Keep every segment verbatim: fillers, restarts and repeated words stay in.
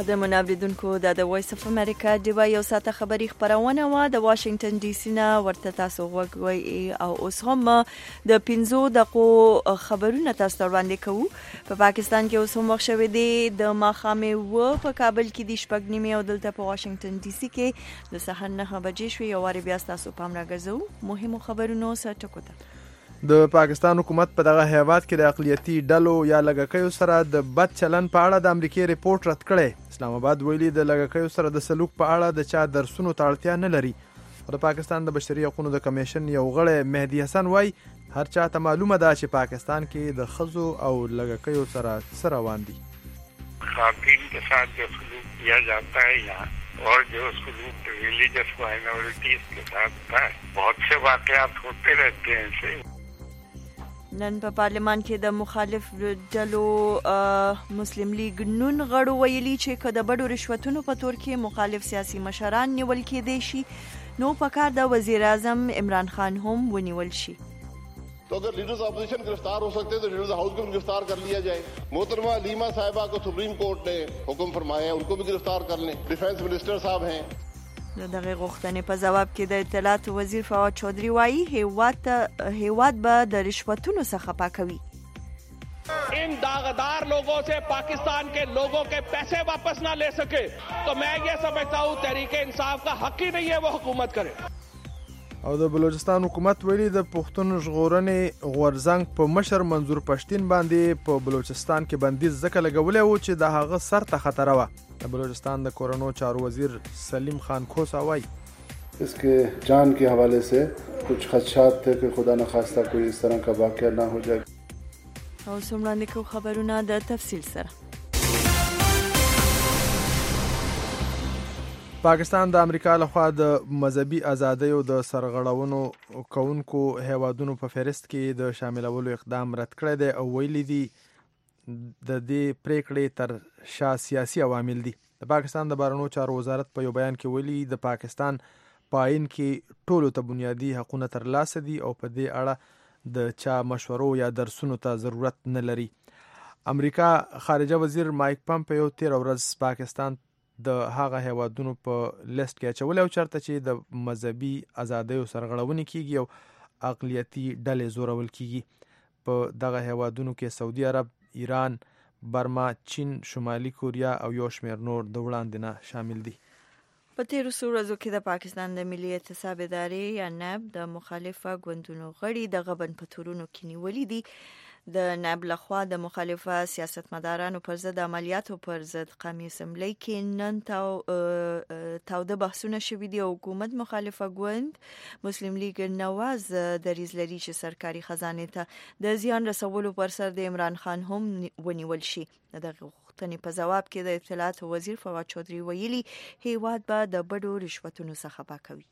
قدرمن اوریدونکو دا د وایس اف امریکا ډیوا یو ساعته خبری خبرونه و د واشنگټن ډي سي نه ورته تاسو وګورئ او اوس هم د پنځو دقیقو خبرونه تاسو وړاندې کوو. په پاکستان کې اوس هم وخت شوی دی د ماښامې و په کابل کې د شپږ نیمې او دلته په واشنگټن ډي سي کې د سهار نهه بجې شوې. یو وارې بیا تاسو پام راګرځو مهمو خبرونو سره ټکو ته. د پاکستان حکومت په دغه هیواد کې د اقلیتي ډلو یا لږکیو سره د بد چلن په اړه د امریکای ریپورت رد کړی. اسلام آباد ویلي د لږکیو سره د سلوک په اړه د چا درسونو ته اړتیا نه لري. د پاکستان د بشري حقوقو د کمیشن یو غړی مهدي حسن وایي هر چا ته معلومه ده چې پاکستان کې د ښځو او لږکیو سره څه روان دي. خواتین کے ساتھ جو سلوک کیا جاتا ہے یہاں اور جو سلوک ریلیجس مائنورٹیز کے ساتھ ہوتا ہے بہت سے واقعات ہوتے رہتے ہیں ایسے. نن په پارلمان کې د مخالف ډلو مسلم لیگ نون غړو ویلي چې که د بډو رشوتونو په تور کې مخالف سیاسي مشران نیول کېدای شي نو پکار د وزیر اعظم عمران خان هم ونیول شي. تو اگر لیڈرز اپوزیشن گرفتار ہو سکتے تو لیڈرز ہاؤس کو بھی گرفتار کر لیا جائے. محترمہ لیما صاحبہ کو سپریم کورٹ نے حکم فرمایا ہے ان کو بھی گرفتار کر لیں. ڈیفنس منسٹر صاحب ہیں. دغه غوښتنې په جواب کې د اطلاعات وزیر فواد چودھری وایي هیواد هیواد به د رشوتونو څخه پاکوي. इन दागदार लोगों से पाकिस्तान के लोगों के पैसे वापस ना ले सके तो मैं ये समझता हूँ तहरीक इंसाफ का हक ही नहीं है वो हुकूमत करे. او د بلوچستان حکومت ویلي د پښتون ژغورنې غورزنګ په مشر منظور پښتین باندې په بلوچستان کې بندیز ځکه لګولی و چې د هغه سر ته خطر وه. د بلوچستان د کورنو چارو وزیر سلیم خان کھوسا وایي اس کے جان کے حوالے سے کچھ خدشات تھے کہ خدا نخواستہ کوئی اس طرح کا واقعہ نہ ہو جائے. او سمړاندې کو خبرونه د تفصیل سره. پاکستان د امریکا لخوا د مذهبي ازادیو د سرغړونو کوونکو هیوادونو په فهرست کې د شاملولو اقدام رد کړی دی او ویلي دي د دې پریکړې تر شا سیاسي عوامل دي. د پاکستان د بهرنیو چارو وزارت په یو بیان کې ویلي د پاکستان په آئین کې ټولو ته بنیادي حقونه ترلاسه دي او په دې اړه د چا مشورو یا درسونو ته ضرورت نه لري. امریکا خارجه وزیر مایک پمپیو تیر ورځ پاکستان د هغه هیوادونو په لیست کې اچولی او چېرته چې د مذهبي ازادیو سرغړونې کیږي او اقلیتي ډلې زورول کیږي. په دغه هیوادونو کې سعودي عرب، ایران، برما، چین، شمالي کوریا او یو شمېر نور د وړاندې نه شامل دي. په تیرو څو ورځو کې د پاکستان د ملي اعتصاب ادارې یا نیب د مخالفه ګوندونو غړي د غبن په تورونو کې نیولي دي. د نیب لخوا د مخالفه سیاستمدارانو پر ضد عملیاتو پر ضد قومي اسمبلی کې نن تاو تاوده بحثونه شوي دي او حکومت مخالفه ګوند مسلم لیگ نواز دریځ لري چې سرکاري خزانې ته د زیان رسولو پر سر د عمران خان هم ونیول شي. دغه غوښتنې په جواب کې د اطلاعات وزیر فواد چودھری ویلي هیواد به د بډو رشوتونو څخه پاکوي.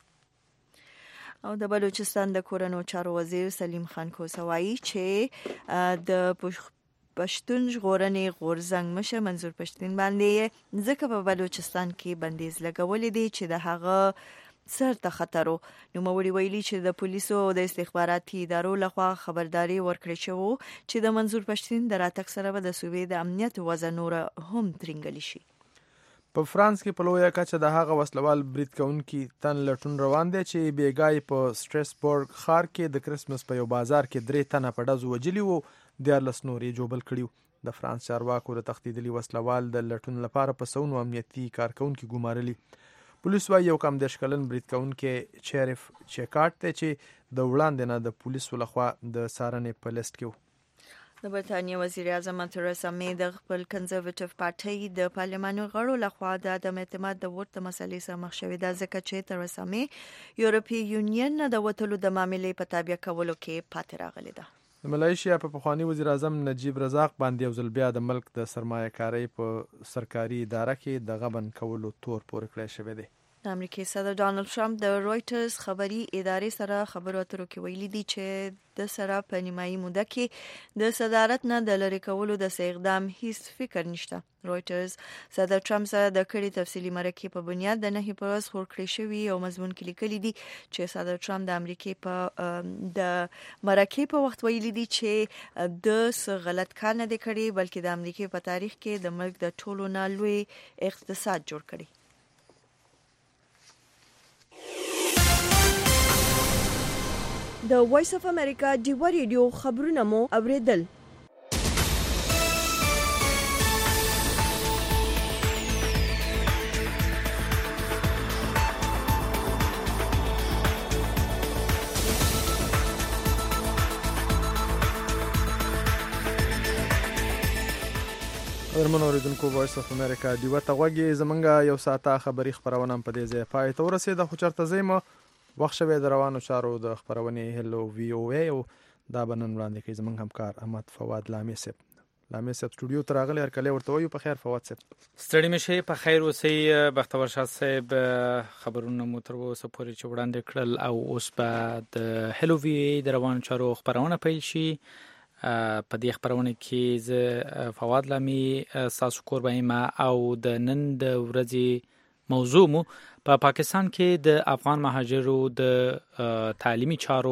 او د بلوچستان د کورنو چارو وزیر سلیم خان کھوسا وایي چې د پښتون ژغورنې غورزنګ مشر منظور پښتین باندې ځکه په بلوچستان کې بندیز لګولی دی چې د هغه سر ته خطر و. نوموړي ویلي چې د پولیسو او د استخباراتي ادارو لخوا خبرداري ورکړې شوې چې د منظور پښتین د راتګ سره به د صوبې د امنیت وضع نور هم ترینګلی شي. په فرانس کې په لویه کچه د هغه وسلوال برید کوونکي تن لټون روان دی چې بیګای په سټریسبورګ ښار کې د کرسمس په یو بازار کې درې تنه په ډزو وجلي وو، دیارلس نور یې جوبل کړي وو. د فرانس چارواکو د تښتېدلي وسلوال د لټون لپاره په سونو امنیتي کارکوونکي ګمارلي. پولیس وايي یو کم دېرش کلن برید کوونکی چیرف چیکارټ دی چې د وړاندې نه د پولیسو لخوا د څارنې په لیست کې و. د برطانیې وزیر اعظم تریسا مې د خپل کنزرویټیو پارټۍ د پارلماني غړو لخوا د عدم اعتماد د ووټ د مسلې سره مخ شوې ده ځکه چې تریسا مې یورپي یونین نه د وتلو د معاملې په تابع کولو کې پاتې راغلې ده. د ملایشیا په پخواني وزیر اعظم نجیب رزاق باندې یو ځل بیا د ملک د سرمایه کارۍ په سرکاري اداره کې د غبن کولو تور پورې کړی شوی دی. د امریکای صدر ډانلډ ټرمپ د رويټرز خبري ادارې سره خبرو اترو کې ویلي دي چې د سره په نیمایي موده کې د صدارت نه د لری کولو د اقدام هیڅ فکر نشته. رويټرز صدر ټرمپ سره د کړي تفصیلی مرکې په بنیاد د نهي پرز خور کړی شوی او مضمون کې لیکلي دي چې صدر ټرمپ د امریکای په د مرکې په وخت ویلي دي چې د څه غلط کار نه دی کړی بلکې د امریکای په تاریخ کې د ملک د ټولو نه لوی اقتصاد جوړ کړی. د وایس اف امریکا ډیو ریډیو خبرونه مو اوریدل. درمن اوریدونکو وایس اف امریکا ډیو ته غوږی زمونږه یو ساعته خبری خبرونه په دې ځای پای ته ورسېده خو چرته زېمه وخت شوه د روانو چارو د خبرونې هلو وی او ای او دا بنن وړاندې کوي زمونږ همکار احمد فواد لامي صاحب. لامي صاحب سټوډیو ته راغلی هر کله ورته وایو په خیر فواد صاحب. ستړي مشه په خیر اوسئ. بختور شاه صاحب خبرونه مو تر اوسه پورې چې وړاندې کړل او اوس په د هلو وی ای د روانو چارو خبرونه پیل شي. په دې خبرونه کې ز فواد لامي تاسو قرباني ما او د نن د ورځې موضوع مو په پا پاکستان کې د افغان مهاجرو د تعلیمي چارو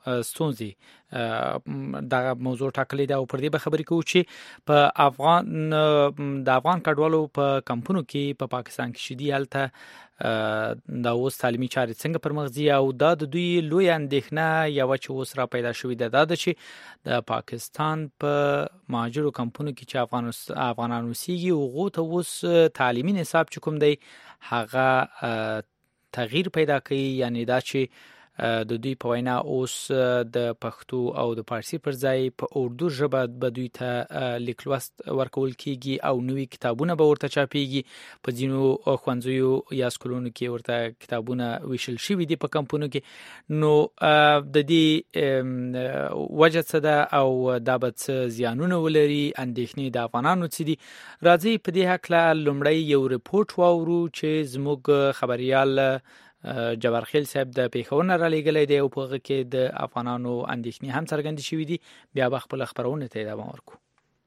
ستونزې دا موضوع ټاکلې ده او پر دې به خبرې کوو چې په افغان د افغان کډوالو په کمپونو کې په پا پاکستان کې شدي حالت دا اوس تعلیمي چارې څنګه پرمغزي او دا د دوی لوی اندېښنه یو چې اوس را پیدا شوې ده دا چې د پاکستان په مهاجرو کمپونو کې چې افغان افغانان اوسېږي هغو ته اوس تعلیمي نصاب چې کوم دی هغه تغییر پیدا کوي یعنی دا چې د دوی په وینا اوس د پښتو او د فارسی پر ځای په اردو ژبه به دوی ته لیکلوست ورکول کیږي او نوې کتابونه به ورته چاپیږي. په ځینو ښوونځیو یا سکولونو کې ورته کتابونه ویشل شوي دي په کمپونو کې. نو د دې وجه څه ده او دا به څه زیانونه ولري اندېښنې د افغانانو څه دي. راځئ په دې هکله لومړی یو رپورټ واورو چې زموږ خبريال جبارخیل صاحب د پیښور نه را لېږلی دی او په هغه کې د افغانانو اندېښنې هم څرګندې شوي دي. بیا به خپله خپرونه ته ادامه ورکړو.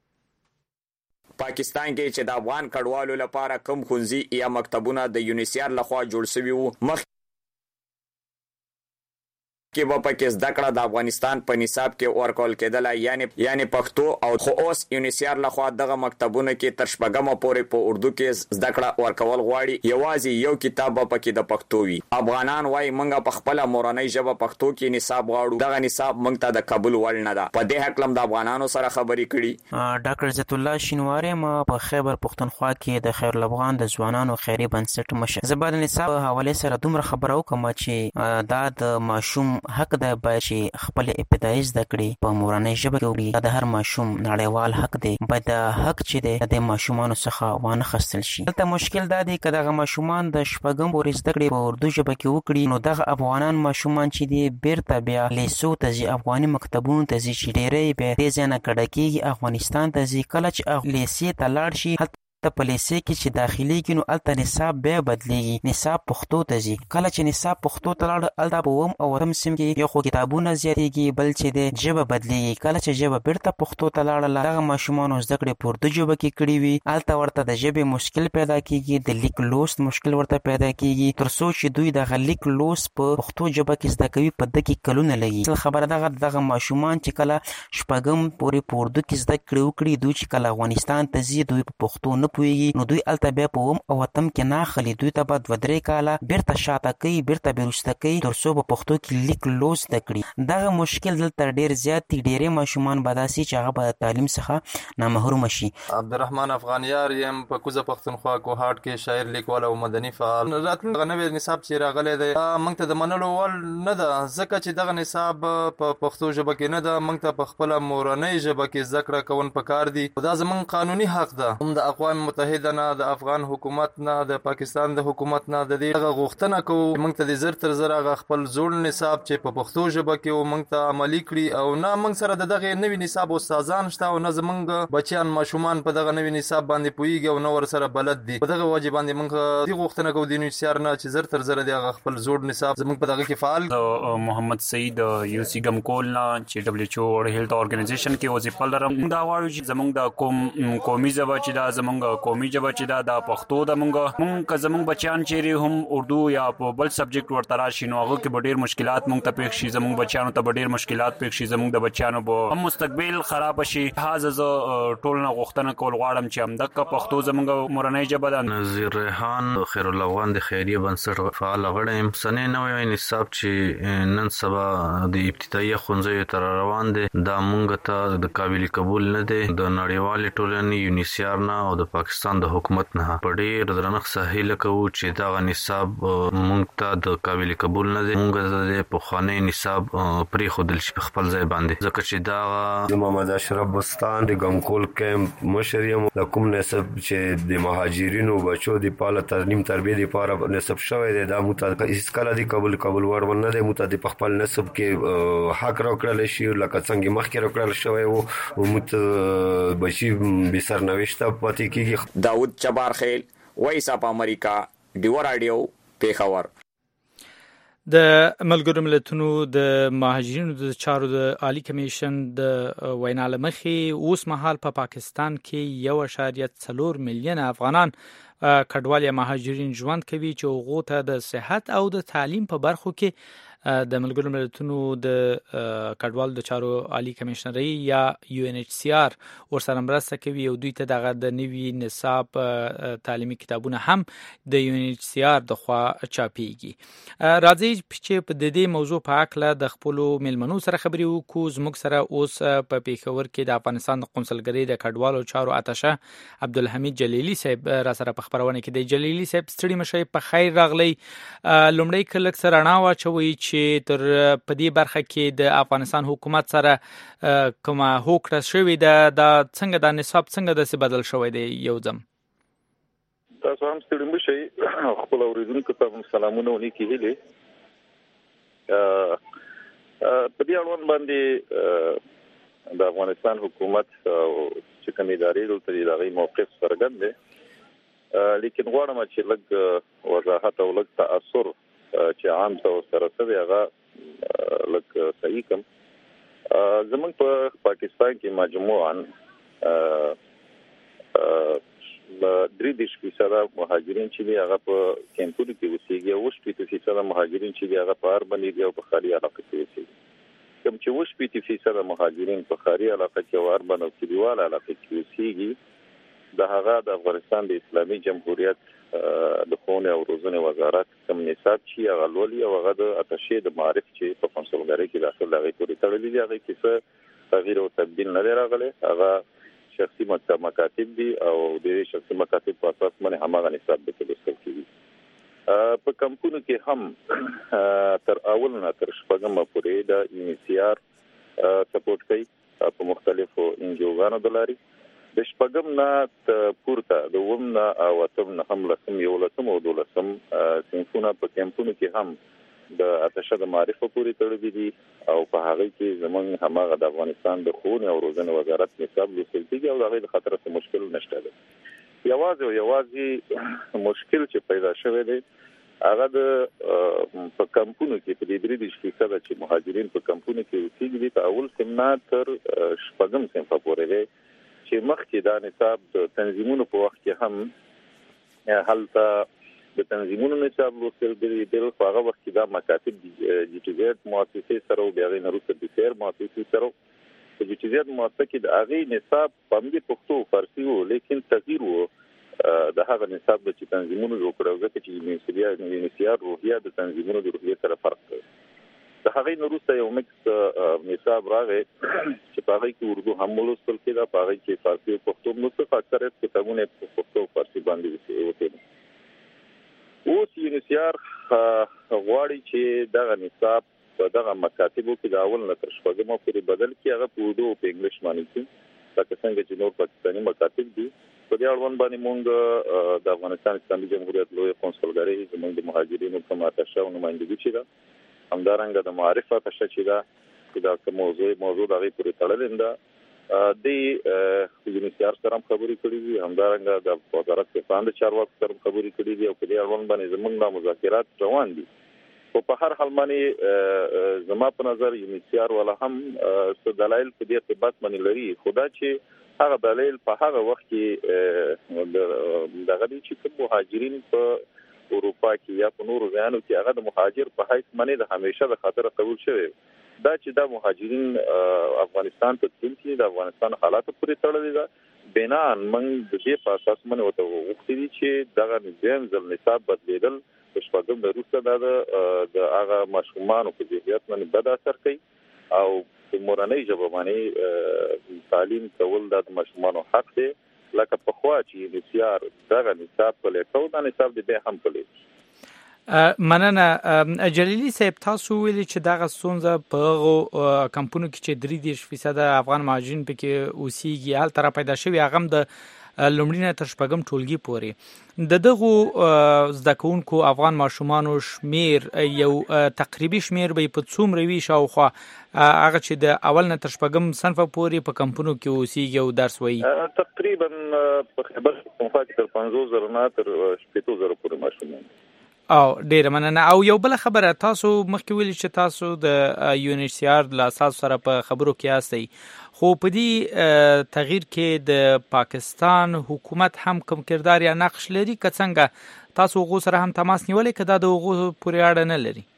پاکستان کې چې د افغان کډوالو لپاره کم ښوونځي یا مکتبونه د یونیسیار لخوا جوړ شوي وو مخ کې به پکې زده کړه د افغانستان په نصاب کې ورکول کېدله یعنی یعنی پښتو او خو اوس یونیسیار لخوا دغه مکتبونه کې تر شپږمه پورې په اردو کې زده کړه ورکول غواړي. یوازې یو کتاب به پکې د پښتو وي. افغانان وايي موږ په خپل مورنۍ ژبه پښتو کې نصاب غواړو. دغه نصاب موږ ته د قبول وړ نه ده. په دې حق لم د افغانانو سره خبرې کړي. ډاکټر عزت الله شینواری ما په خیبر پښتونخوا کې د خیر الافغان د ځوانانو خیري بنسټ مشر زبر نصاب حواله سره دومره خبرو کوم چې دا د ماشوم حق ده باید چې خپل ابتدایي زده کړې په مورنۍ ژبه کې وکړي. د هر ماشوم نړیوال حق دی باید د حق چې دی د ماشومانو څخه وانه خستل شي. دلته مشکل دا دی که دغه ماشومان د شپږم پورې زده کړې په اردو ژبه کې وکړي نو دغه افغانان ماشومان چې دی بیرته بیا لیسو ته ځي افغاني مکتبونو ته ځي چې ډېری بیا دې ځای نه کډه کېږي افغانستان ته ځي. کله چې لیسې ته لاړ شي ته په لیسې کې چې داخليږي نو هلته نصاب بیا بدلیږي نصاب پښتو ته ځي. کله چې نصاب پښتو ته لاړ هلته په اووم او اتم صنف کې یو خو کتابونه زیاتېږي بل چې دی ژبه بدلیږي. کله چې ژبه بیرته پښتو ته لاړله دغه ماشومانو زده کړې په اردو ژبه کې کړې وي هلته ورته د ژبې مشکل پیدا کېږي د لیک لوست مشکل ورته پیدا کېږي تر څو چې دوی دغه لیک لوست په پښتو ژبه کې زده کوي په ده کې کلونه لګي. خبره دغه دغه ماشومان چې کله شپږم پورې په اردو کې زده کړې وکړي دوی چې کله افغانستان ته ځي دوی په پښتو نه پوهېږي نو دوی الته بیا په اووم او اتم کې نه اخلي. دوی ته به دوه درې کاله بیرته شاته کوي بیرته بېرسته کوي تر څو په پښتو کې لیک لوست زده کړي. دغه مشکل دلته ډېر زیات دي. ډېری ماشومان به داسې چې هغه به د تعلیم څخه نامحرومه شي. عبدالرحمن افغانیار یم په کوزه پښتونخوا کوهاټ کې شاعر لیکوال او مدني فعال. راتلونکی نوی نصاب چې راغلی دی موږ ته د منلو وړ نه ده ځکه چې دغه نصاب په پښتو ژبه کې نه ده. موږ ته په خپله مورنۍ ژبه کې زده کړه کول پکار دي. دا زموږ قانوني حق ده. هم د افغان متحده نه د افغان حکومت نه د پاکستان د حکومت نه د دې غوښتنه کوو موږ ته د زر تر زر هغه خپل زوړ نصاب چې په پښتو ژبه کې و موږ ته عملي کړي او نه موږ سره د دغه نوي نصاب استادان شته او نه زمونږ بچیان ماشومان په دغه نوي نصاب باندې پوهیږي او نو ور سره بلد دي په دغه وجه باندې موږ د غوښتنه کوو د یونیسیار نه چې زر تر زر د هغه خپل زوړ نصاب زمونږ په دغه کې فعال محمد سعید یو سی ګمکول نه چې دبليو ایچ او او هیلث ارګنایزیشن کې وظیفه لرم دا وایو چې زمونږ د قوم قومي ژبه چې دا زمونږ قومي ژبه چې دا د پښتو د مونږ مونږ زمونږ بچیان چې هم اردو یا په بل سبجیکټ ورته راشي نو هغه کې ډېر مشکلات مونږ ته پېښ شي زمونږ بچیانو ته ډېر مشکلات پېښ شي زمونږ د بچیانو به هم مستقبل خراب شي هاذا ز ټول نه غوښتنه کول غواړم چې هم د پښتو زمونږ مورنۍ ژبه ده. نذیر ریحان خیر الله افغان د خیریه بنسټ فعال غړی یم. سنې نوې نصاب چې نن سبا د ابتدایي ښوونځیو تر روان دي دا مونږ ته د قابل قبول نه دي د نړیوال ټولنې یونیسیار نه او د پاکستان د حکومت نه په ډېر درنښت سهیله کوو چې دا نصاب مونږ ته د قابل قبول نه دي مونږ د پخوانی نصاب پرې خودل شي خپل ځای باندې ځکه چې دا محمد اشرف بستان د ګمکول کیمپ مشر یم د کوم نسب چې د مهاجرینو بچو د پاله تعلیم تربیه لپاره نسب شوی دی دا متعلق هیڅ کله دی قبول قبول ور نه دی متعلق خپل نسب کې حق راکړل شي لکه څنګه مخکې راکړل شوی او مت بشي به سرنوشته پاتې کیږي. داود چبارخیل وایس اپ امریکا ډیو رادیو پیښور. د ملګرو ملتونو د مهاجرینو د چارو د عالی کمیشن د وینا لمخې اوس مهال په پا پاکستان کې یو اشاریه څلور میلیون افغانان کډوال یا مهاجرین ژوند کوي چې هغوی ته د صحت او د تعلیم په برخو کې د ملګرو ملتونو د کډوال د چارو عالی کمیشنري یا یو ان ایچ سی آر ورسره مرسته کوي او دوی ته دغه د نوي نصاب تعلیمي کتابونه هم د یو ان ایچ سی آر د خوا چاپیږي. راځي چې په دې موضوع په اړه د خپل ملمنو سره خبرې وکړو. زموږ سره اوس په پیښور کې د افغانستان د قونسلګرۍ د کډوالو چارو اتشه عبدالحمید جلیلی صاحب را سره په خبرونه کې دی. جلیلی صاحب ستړي مشي په خیر راغلی. لومړی کله سره رڼا واچوي چې تر په دې برخه کې د افغانستان حکومت سره کومه هوکړه شوې ده دا څنګه د نصاب څنګه د څه بدل شوی دی یو ځم. تاسو هم ستړي مشي خپل اوریدونکو ته سلامونه ونیکي هلي. په دې اړوند باندې د افغانستان حکومت چې کوم ادارې دلته د هغې موقف څرګند دی لیکن غواړم چې لږ وضاحت او لږ تاثر چې عام تاسو سره څه دی هغه لکه صحیح کوم. زمونږ په پاکستان کې مجموعاً درې دېرش فیصده مهاجرین چې دي هغه په کیمپونو کې اوسېږي او اووه شپېته فیصده مهاجرین چې دي هغه په اربن ایریا او په ښاري علاقه کې اوسېږي. کوم چې اووه شپېته فیصده مهاجرین په ښاري علاقه کې او اربن او کلیوال علاقه کې اوسېږي د هغه د افغانستان د اسلامي جمهوریت د ښوونې او روزنې وزارت کوم نصاب چې هغه لولي او هغه د اتشې د معارف چې په قونسلګرۍ کې داخل هغې پورې تړلي دي هغې کې څه تغییر او تبدیل نه دی راغلی. هغه شخصي مکاتب دي او د شخصي مکاتب په اساس باندې هماغه نصاب به لوستل کېږي. په کمپونو کې هم تر اول نه تر شپږمه پورې د یو ان سی آر سپورټ کوي په مختلفو انجیوګانو د لارې. د شپږم نه پورته د اووم نه او اتم نه هم لسم یولسم او دولسم صنفونه په کیمپونو کې هم د اتشه د معارفو پورې تړلي دي او په هغې کې زموږ هماغه د افغانستان د ښوونې او روزنې وزارت نصاب لوستل کېږي او د هغې د خطر څه مشکل نشته دی. یوازې او یوازې مشکل چې پیدا شوی دی هغه د په کمپونو کې په دې درې دېرش فیصده چې مهاجرین په کمپونو کې اوسېږي دي په اول صنف نه تر شپږم صنفه پورې دی چې مخکې دا نصاب د تنظیمونو په وخت کې هم هلته د تنظیمونو نصاب لوستل کېدل خو هغه وخت کې دا مکاتب جي ټي زیډ مؤسسې سره او بیا هغې نه وروسته د سیر مؤسسې سره په جي ټي زیډ مؤسسه کې د هغې نصاب په همدې پښتو فارسي و لیکن تغییر و د هغه نصاب چې تنظیمونو جوړ کړی ځکه چې یو ان سی آر روحیه د تنظیمونو د روحیې سره فرق کوي. د هغې نه وروسته یو مکس نصاب راغی چې په هغې کې اردو هم ولوستل کېده په هغې کې فارسي او پښتو هم لوستل اکثریت کتابونه په پښتو او فارسي باندې وکړي. اوس یو ان سی آر غواړي چې دغه نصاب په دغه مکاتبو کې د اول نه تر شپږمه پورې بدل کړي هغه په اردو او په انګلیش باندې کړي لکه څنګه چې نور پاکستاني مکاتب دي په په دې اړوند باندې مونږ د افغانستان اسلامي جمهوریت لوی قونسلګرۍ زموږ د مهاجرینو په ماتشه او نمائندګي چې ده همدارنګه د معرفت اتشه چې ده دا کوم موضوع موضوع د غي پورې تړلې ده د یونیسیار سره خبرې کړې دي همدارنګه د وزارت دفاع د چارواکو سره خبرې کړې دي او په دې اړوند باندې زموږ د مذاکرات روان دي او په هر حال باندې زما په نظر یونیسیار ولا هم څه دلایل په دې ارتباط باندې لري خدا چې هغه دلایل په هغه وخت کې د غوډي چې کوم مهاجرین په اروپا کې یا په نورو ځایونو کې هغه د مهاجر په حیث باندې د همیشه د خاطر قبول شوی دا چې د مهاجرین افغانستان ته تلل کې د افغانستان حالات پورې تړلې ده بنا من د دې په اساس باندې وته وختي چې دغه نظام ځل نصاب بدلیدل شپږم د روسه د هغه مشمولانو په ذهنیت باندې بد اثر کوي او په مورنۍ ژبه باندې تعلیم کول د مشمولانو حق دی لکه په خوا چې یونیسیار دغه نصاب په لیکو د نصاب دی هم کړی مننه جلیلی صاحب تاسو ویلي چې دغه ستونزه په کمپونو کې چې درې دېرش فیصد افغان مهاجرین پکې اوسېږي هل تر پیدا شوی هغه هم د لومړنی تر شپږم ټولګي پورې د دغه زده کوونکو افغان ماشومان شمیر یو تقریبي شمیر به په څومره وی شاوخوا هغه چې د اول نه تر شپږم صنف پورې په کمپونو کې اوسېږي او درس وایي تقریبا په خبر پنځه تر پنځوس زره نه تر شپږ زره پورې ماشومان او ډیر مننه او یو بل خبره تاسو مخکې ویل چې تاسو د یونیسیار له اساس سره په خبرو کې یاستئ خو په دې تغییر کې د پاکستان حکومت هم کوم کردار یا نقش لري که څنګه تاسو غو سره هم تماس نیولې کدا د غو پورې اړه نه لري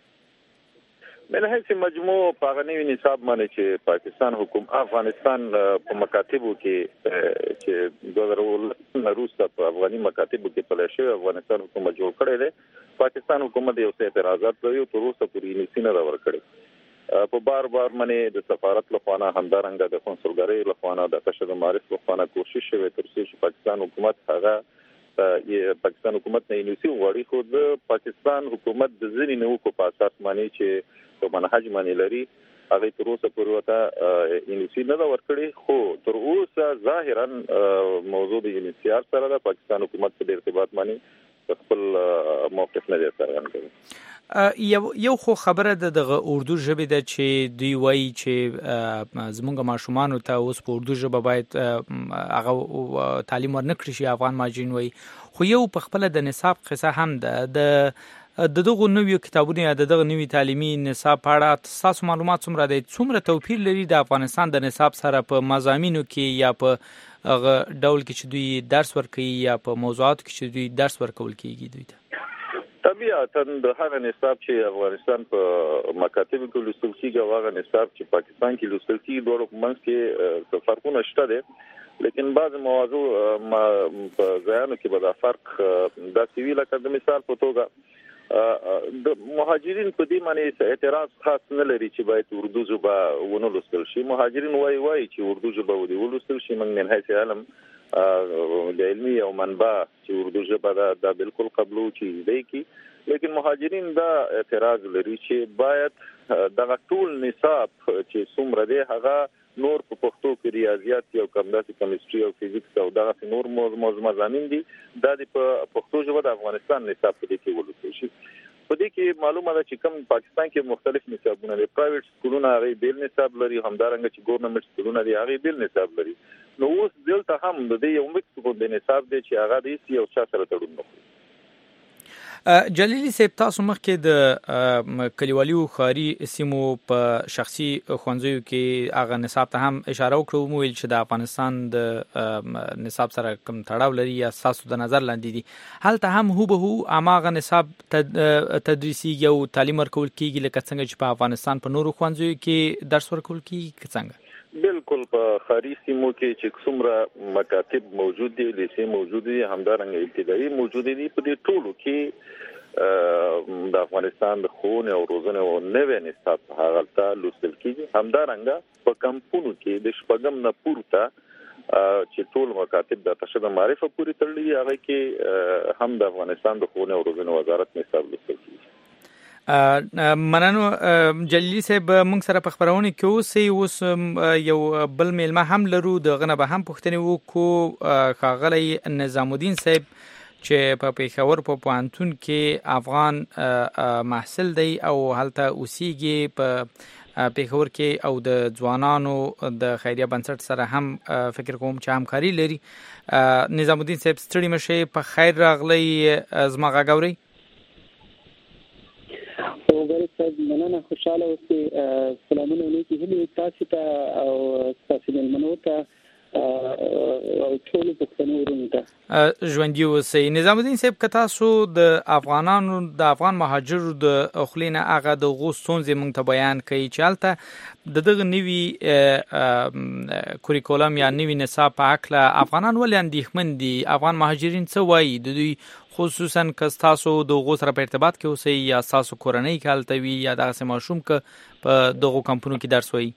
بل هیڅ مجموع پاغنی نصاب باندې چې پاکستان حکومت افغانستان په مکاتبو کې چې دوه زره روسه په افغاني مکاتبو کې پلیشه افغانستان حکومت جوړ کړی دی پاکستان حکومت یو څه اعتراضات لري او تر اوسه پورې نسینه راور کړی په بار بار باندې د سفارت لخوا همدارنګه د قونسلګرۍ لخوا د تشد معرفت لخوا کوشش شوی تر څو چې پاکستان حکومت هغه پاکستان حکومت نه انوسی وړي خو د پاکستان حکومت د ځینې نو کو په اساس باندې چې په منهج باندې لري هغه تر اوسه پورې وته انوسی نه دا ورکړي خو تر اوسه ظاهرا موضوع د یونیسیار سره د پاکستان حکومت په ارتباط باندې خپل موقف نه څرګند کړي یو یو خو خبره د دغه اردو ژبه د چې دوی وایي چې زمونږ ماشومان ته اوس په اردو ژبه باید هغه تعلیم ورنکړي شي افغان ماجرین وایي خو یو په خپل د نصاب قصه هم ده د دغه نویو کتابونو یا دغه نوی تعلیمي نصاب په اړه تاسو معلومات څومره دي څومره توپیر لري د افغانستان د نصاب سره په مضامینو کې یا په هغه ډول کې چې دوی درس ورکوي یا په موضوعاتو کې چې دوی درس ورکول کیږي دوی ته طبيعتا د هغه نصاب چې افغانستان په مکاتب کې لوستل کیږي او هغه نصاب چې پاکستان کې لوستل کیږي دوه منځ کې فرقونه شته دي لیکن بعض موضوع په ځایانو کې به دا فرق د سیویل لکه د مثال په توګه د مهاجرین په دې معنی اعتراض خاص نه لري چې باید اردو ژبه ونه لوستل شي مهاجرین وایي وایي چې اردو ژبه ودی ولوستل شي موږ نه هیڅ علم د علمي او منبع چې اردو ژبه دا, دا بالکل قبلو چې دی کی لیکن مهاجرین دا اعتراض لري چې باید دغه ټول نصاب چې څومره دی هغه نور په پښتو کې ریاضیات او کمداسي کیمستري او فزیکس او دغه نور موضوع مضامین دي دا د پښتو ژبه د افغانستان نصاب په دې کې ولوستل شي په دې کې معلومه ده چې کوم پاکستان کې مختلف نصابونه دي پرایویټ سکولونه هغه بیل نصاب لري همدارنګه چې ګورنمنت سکولونه دي هغه بیل نصاب لري نو اوس دلته هم د دې یو مکس د نصاب دی چې هغه د یو چا سره تړون نه جلیلی صاحب تاسو مخکې د کلیوالي او ښاري سیمو په شخصي ښوونځیو کې هغه نصاب ته هم اشاره وکړو مو ویل چې د افغانستان د نصاب سره کوم تړاو لري یا تاسو د نظر لاندې دي هلته هم هو به هو اماغه نصاب تدریسي یو تعلیم ورکول کیږي لکه څنګه چې په افغانستان په نورو ښوونځیو کې درس ورکول کیږي څنګه بالکل په خاري سیمو کې چې څومره مکاتب موجود دي لیسې موجود دي همدارنګه ابتدایي موجود دي په دې ټولو کې د افغانستان د ښوونې او روزنې او نوې نصاب هغه ته لوستل کیږي همدارنګه په کمپونو کې د شپږم نه پورته چې ټول مکاتب د تشد معرفت پورې تړلي هغه کې هم د افغانستان د ښوونې او روزنې وزارت نصاب لوستل کیږي مننو جلیلی صاحب موږ سره په خبرونه کې اوسې اوس یو بل میلمه هم لرو د غنه به هم پوښتنه وکړو ښاغلی نظام الدین صاحب چې په پیښور په پوهنتون کې افغان محصل دی او هلته اوسېږي په پیښور کې او د ځوانانو د خیریه بنسټ سره هم فکر کوم چې همکاري لري. نظام الدین صاحب ستړي مشه، په خیر راغلی، زما غاګوري. او ورته مننه، خوشاله اوسئ. سلامونه علیکم هلي تاسو ته او تاسو ملمنو ته او ټول پښتنو ورونو ته ژوندي اوسئ. نظام الدین صاحب که تاسو د افغانانو د افغان مهاجرو د اخلینه هغه د غوستون زمونږ ته بیان کوي چې هلته د دغه نوي کوریکولم یا نوي نصاب په هکله افغانان ولې اندېښمن دي؟ افغان مهاجرین څه وایي؟ د دوی خصوصا که تاسو د هغو سره په ارتباط کې اوسئ یا تاسو کورنۍ کې هلته وي یا دغسې ماشوم که په دغو کمپونو کې درس وایي؟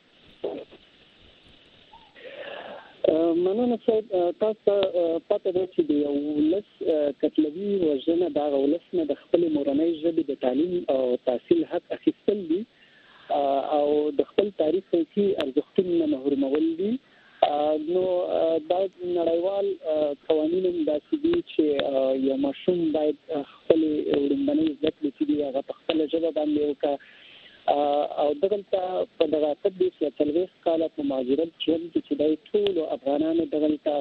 مننه صاحب، تاسو پته ده چې د یو ولس کتلوي وژنه د هغه ولس نه د خپلې مورنۍ ژبې د تعلیم او تحصیل حق اخیستل دي او د خپل تاریخي ارزښتونو محرومول دي. نو دا نړیوال قوانین هم داسې دي چې یو ماشوم باید خپل وړاندنۍ زده کړې چې دي هغه په خپله ژبه باندې وکړي او دغلته په دغه تدریس یا څلوېښت کاله په مهاجرت ژوند کې چې دی ټولو افغانانو دغلته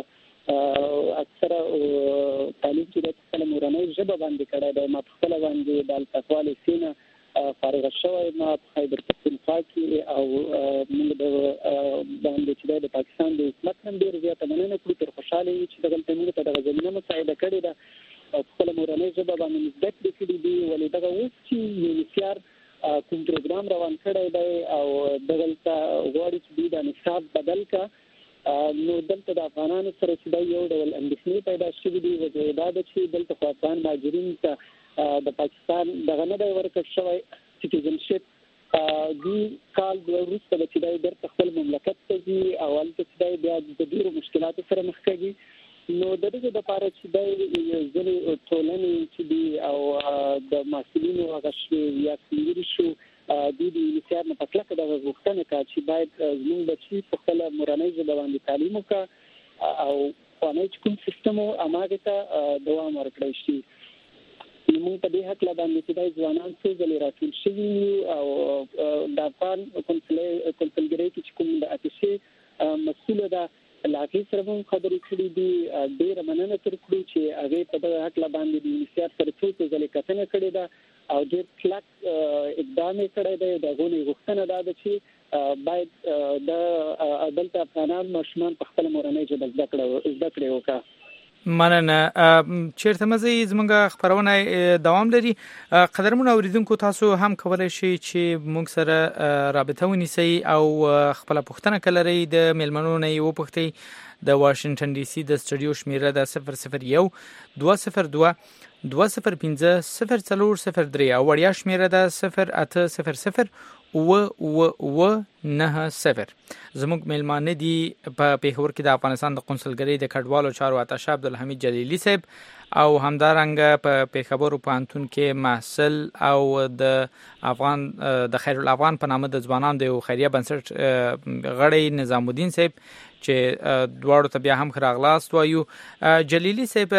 اکثره تعلیم چې دی په خپله مورنۍ ژبه باندې کړی دی. ما په خپله باندې د التقوالې سینه فارغه شوی، ما په خیبر پښتونخوا کې او موږ د باندې چې دی د پاکستان د حکومت هم ډېر زیاته مننه کړو. تر خوشحاله یو چې دغلته موږ ته دغه زمینه مساعده کړې ده او په خپله مورنۍ ژبه باندې مو زده کړې کړي دي. ولې دغه اوس چې یونیسیار کوم پروګرام روان کړی دی او دغلته غواړي چې دوی دا نصاب بدل کړه، نو دلته د افغانانو سره چې دا یو ډول اندېښنې پیدا شوي دي. وجه دا ده چې دلته خو افغان مهاجرین ته د پاکستان دغه نه دی ورکړل شوی سټیزنشپ. دوی کال وروسته به چې دی بیرته خپل مملکت ته ځي او هلته چې دی بیا د ډېرو مشکلاتو سره مخ کېږي. نو د دې لپاره چې د ځینې ټولنې چې دي او د محصلینو هغه شوي یا سپین شو دوی د یونیسیار نه په کلکه دغه غوښتنه کوي چې باید زموږ بچي په خپله مورنۍ ژبه باندې تعلیم وکړي او پخوانی چې کوم سیستم و هماغې ته دوام ورکړی شي. موږ په دې هکله باندې چې دا ځوانان څو ځلې راټول شوي او د افغان کونسلګرۍ کې چې کوم د اتشې مسؤله ده لاغې سره هم خبرې کړې دي. ډېره مننه تر کړو چې هغې په دغه هکله باندې د یونیسیار سره څو څو ځلې کتنه کړې ده او ډېر کلک اقدام یې کړی دی. د هغو نه یې غوښتنه دا ده چې باید د دلته افغانان ماشومان په خپله مورنۍ ژبه زده کړې وکړي. مننه. چیرته مزه زمونږ خبرونه دوام لري. قدرمن اوریدونکو تاسو هم کولای شئ چې موږ سره رابطه ونیسئ او خپل پوښتنه کولای د میلمنو نه یو پوښتئ. د واشنگټن ډي سي د سټډیو شمیره د صفر صفر یو دوه صفر دوه دوه صفر پنځه صفر څلور صفر درې او وړیا شمیره د صفر اته صفر صفر و و و نه صفر. زموږ میلمانه دي په پیښور کې د افغانستان د قونسلګرۍ د کډوالو چارو اتشه عبدالحمید جلیلی صاحب او همدارنګه په پیښور پوهنتون کې محصل او د افغان د خیر الافغان په نامه د ځوانانو د خیریه بنسټ غړی نظام الدین صاحب چې دواړو ته بیا هم راغلاست وایو. جلیلی صاحب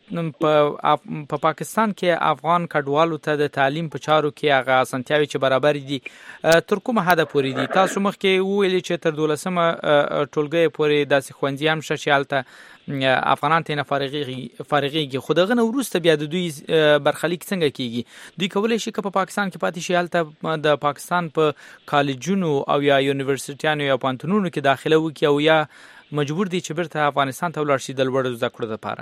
په پاکستان کې افغان کډوالو ته د تعلیم په چارو کې هغه اسانتیاوې چې برابر دي تر کومه حده پورې دي؟ تاسو مخکې وویلې چې تر دولسمه ټولګۍ پورې داسې ښوونځي هم شته چې هلته افغانان ته نه فارغېږي، خو دغه نه وروسته بیا د دوی برخلیک څنګه کېږي؟ دوی کولی شي که په پاکستان کې پاتې شي هلته د پاکستان په کالجونو او یا یونیورسټیانو یا پوهنتونونو کې داخله وکړي او یا مجبور دي چې بیرته افغانستان ته ولاړ شي د لوړو زده کړو لپاره؟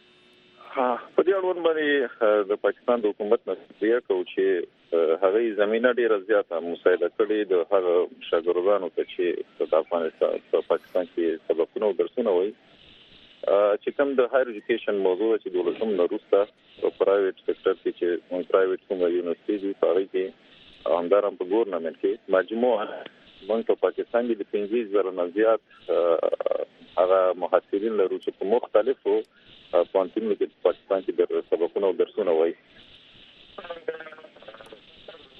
په دې اړوند باندې د پاکستان د حکومت نه پریکړه کوي چې هغه زمينه ډیره زیاته مساعده کړي د هغه شاګردانو ته چې د افغانستان په پاکستان کې سبقونه او درسونه وایي چې کوم د هایر ایجوکیشن موضوع چې دولتوم نه روسته او پرایویټ سېکټر کې چې پرایویټ کوم یونیورسيټي دي هغه کې همدارم په ګورنمنت کې مجموعه موږ په پاکستان کې د پنځه زره نه زیات هغه محصلین لرو چې په مختلفو پوهنتونونو کې په پاکستان کې د سبقونو او درسونه وایي.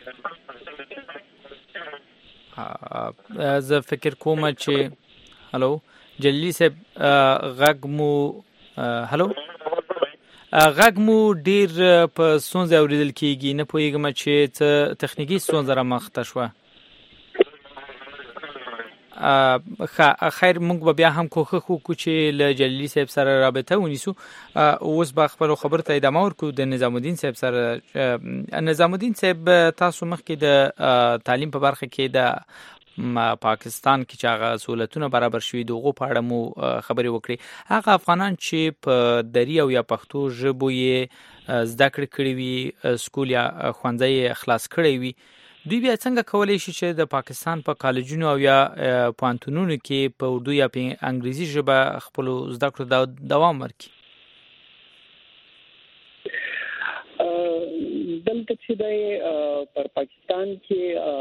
زه فکر کوم چې هلو جلیلی صاحب غږ مو هلو غږ مو ډیر په ستونزه اوریدل کیږي نه پوهیږم چې څه تخنیکی ستونزه را مخته شوه خیر موږ بیا هم کوښښ وکړو چې له جلیلی صاحب سره رابطه ونیسو اوس به خپل خبر ته ادامه ورکړو د نظام الدین صاحب سره نظام الدین صاحب تاسو مخکې د تعلیم په برخه کې د پاکستان کې چې هغه سہولتونه برابر شوي دغه په اړه مو خبرې وکړي هغه افغانان چې په دری او یا پښتو ژبه یې زده کړې کړې وي سکول یا ښوونځي خلاص کړی وي دوی بیا څنګه کولای شي چې د پاکستان په کالجونو او یا پوهنتونونو کې په اردو یا په انګریزي ژبه خپل زده کړو دوام ورکړي دلته چې د پر پاکستان کې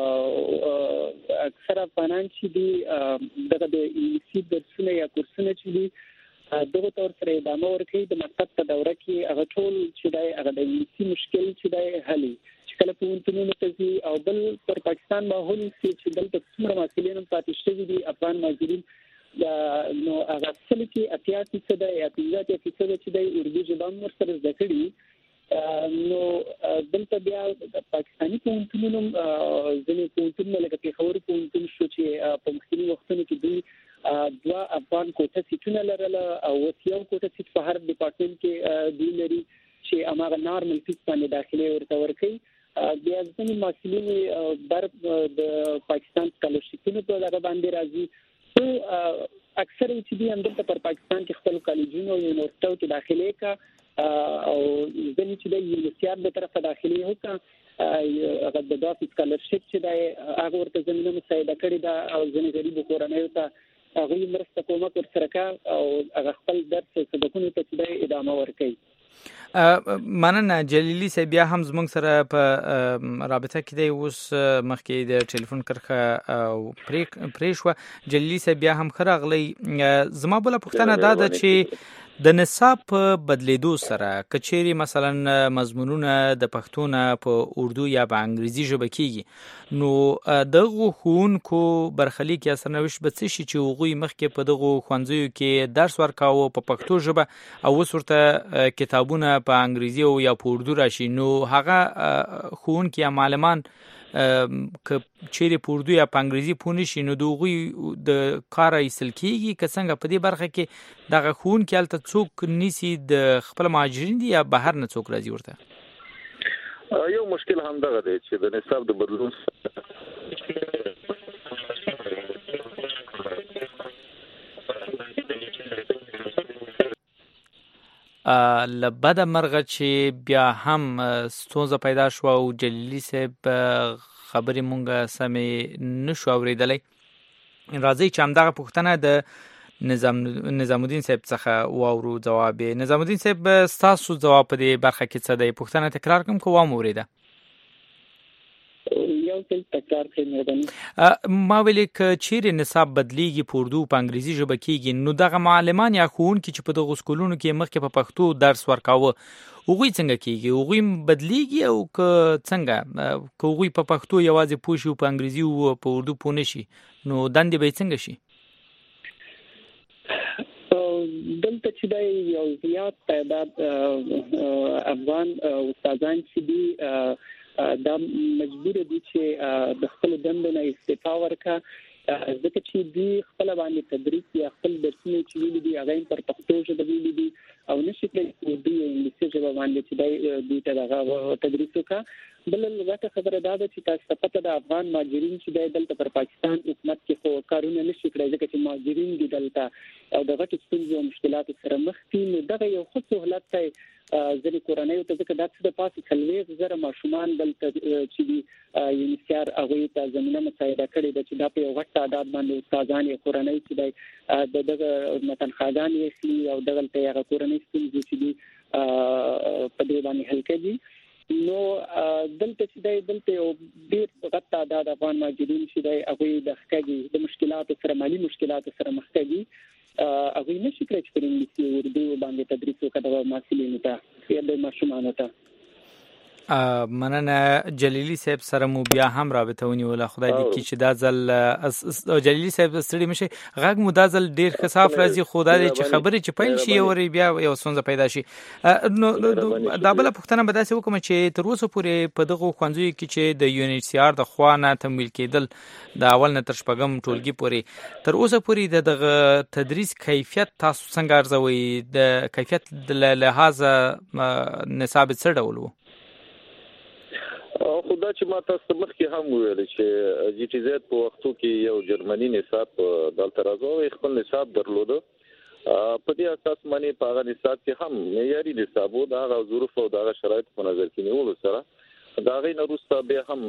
اکثر افغانان چې دي دغه د انګلیسي درسونه یا کورسونه چې دي دغه تور سره ادامه ورکړي د مکتب په دوره کې هغه ټول چې د هغه د انګلیسي مشکل چې د حل کله په ونتونو ته او بل پر پاکستان ماحول چې دلته څومره مسلې پاتې شوي دي افغان مهاجرین نو هغه څل کې اتیا فیصد یا پنځه فیصد چې د اردو ژبه مر سره زده کړي نو دلته بیا پاکستانی پوهنتونونو ځینې پوهنتونونه لکه پېښور پوهنتون شو چې په مختلفو وختونو کې دوی دوه افغان کوټه سیټونه لرله او یو کوټه سیټ په هر ډپارټمنټ کې دوی لري چې هغه نارمل فیس باندې داخلي ورته ورکوي بیا ځینې محصلین بر د پاکستان سکالرشپونو په لاره باندې راځي نو اکثر چې دوی هم دلته پر پاکستان کې خپل کالجونو او یونیورسيټو کې داخلي کا او ځینې چې د یونیورسيټ په طرفه داخلي وکړه هغه د داسې سکالرشپ چې د هغه ورته زمينه مساعده کړې ده او ځینې غریب کورنۍ ته هغه مرسته کومه پر سرکا او هغه خپل درس سبقونو ته د ادامه ورکړي مننه جلیلی صاحب بیا هم زموږ سره په رابطه کې دی اوس مخکې د ټلیفون کرخه پرې شوه جلیلی صاحب بیا هم ښه راغلی زما بله پوښتنه دا ده چې د نصاب په بدلیدو سره کچېرې مثلا مضمونونه د پښتو نه په اردو یا په انګریزي ژبه کېږي نو دغه ښوونکو برخلیک یا سرنوشت به څه شي چې هغوی مخکې په دغو ښوونځیو کې درس ورکاوه په پښتو ژبه او اوس ورته کتابونه په انګریزي او یا په اردو راشي نو هغه ښوونکي یا معلمان که چیرې په اردو یا په انګریزي پوه نشي نو د هغوی د کاره ایستل کېږي که څنګه په دې برخه کې دغه ښوونکي هلته څوک نیسي د خپل مهاجرین دي یا بهر نه څوک راځي ورته یو مشکل هم دغه دی چې د نصاب د بدلون لبد مرغه چې بیا هم ستونزه پیدا شو او جلیلی صاحب خبرې مونږه سمې نشو اوریدلای راځي چې همدغه پوښتنه د نظام نظام الدین صاحب څخه واورو جواب نظام الدین صاحب تاسو جواب په دې برخه کې څه دی پوښتنه تکرار کوم کوم اوریده یو څه تکرار کوي ما ویل ک چیرې نصاب بدلیږي په اردو په انګریزي ژبه کېږي نو دغه معلمان یا ښوونکي چې په دغه سکولونو کې مخکې په پښتو درس ورکاوه هغوی څنګه کېږي هغوی بدلیږي او که څنګه که هغوی په پښتو یوازې پوه شي او په انګریزي او په اردو پوه نه شي نو دندې به څنګه شي دلته چې د یو زیات تعداد افغان استادان چې دي دا مجبور دي چې د خپل دندو نه استعفا ورکړي ځکه چې دوی خپل باندې تدریس یا خپل درسونه چې ویلي دي هغه پر پښتو ژبه ویلي دي او نشي کولای چې دوی انګلیسي ژبه باندې چې دوی ته هغه تدریس وکړي بل لږه خبره دا ده چې تاسو پته د افغان مهاجرین چې دلته پر پاکستان حکومت کې خو کارونه نشي کړی ځکه چې مهاجرین دي دلته او دغه ستونزې او مشکلات سره مخ دي نو دغه یو څه سہولت دی ځینې کورنۍ ته ځکه دا څه د پاسه څلوېښت زره ماشومان دلته چې دي یونیسیار هغوی ته زمینه مساعده کړې ده چې دا په یو غټ تعداد باندې استادان یا کورنۍ چې دی د دغه متنخواګانې اخلي او دغلته هغه کورنۍ ستونزې چې دي په دې باندې حل کوي نو دلته چې دی دلته یو ډېر غټ تعداد افغان مهاجرین چې دی هغوی د ښکږي د مشکلاتو سره مالي مشکلاتو سره مخ کېږي هغوی نشي کړی چې په انګلیسي او اردو باندې تدریس وکړي د محصلینو ته یا د ماشومانو ته مننه جلیلی صاحب سره مو بیا هم رابطه ونیوله خدای دې کې چې دا ځل جلیلی صاحب ستړي مشي غږ مو دا ځل ډیر خصاف راځي خدای دې چې خبرې چې پیل شي ورې بیا یو څنګه پیدا شي نو دا بل پښتنه به داسې وکم چې تر اوسه پورې په دغه خوانځي کې چې د یو ان ایچ سی آر د خوانه تمویل کېدل د اول نه تر شپږم ټولګي پورې تر اوسه پورې د دغه تدریس کیفیت تاسو څنګه ارزوي د کیفیت د لحاظ نصاب څه ډول وو خدا چې ما تاسو مخکې هم ویل چې جی ټي زد په وختو کې یو جرمني نصاب دلته راځو خپل نصاب درلوده په دې اساس باندې په هغه نصاب کې هم معیاري نصاب و دا هغه ظروف او دا هغه شرایط په نظر کې نیول سره دا غي نورسته به هم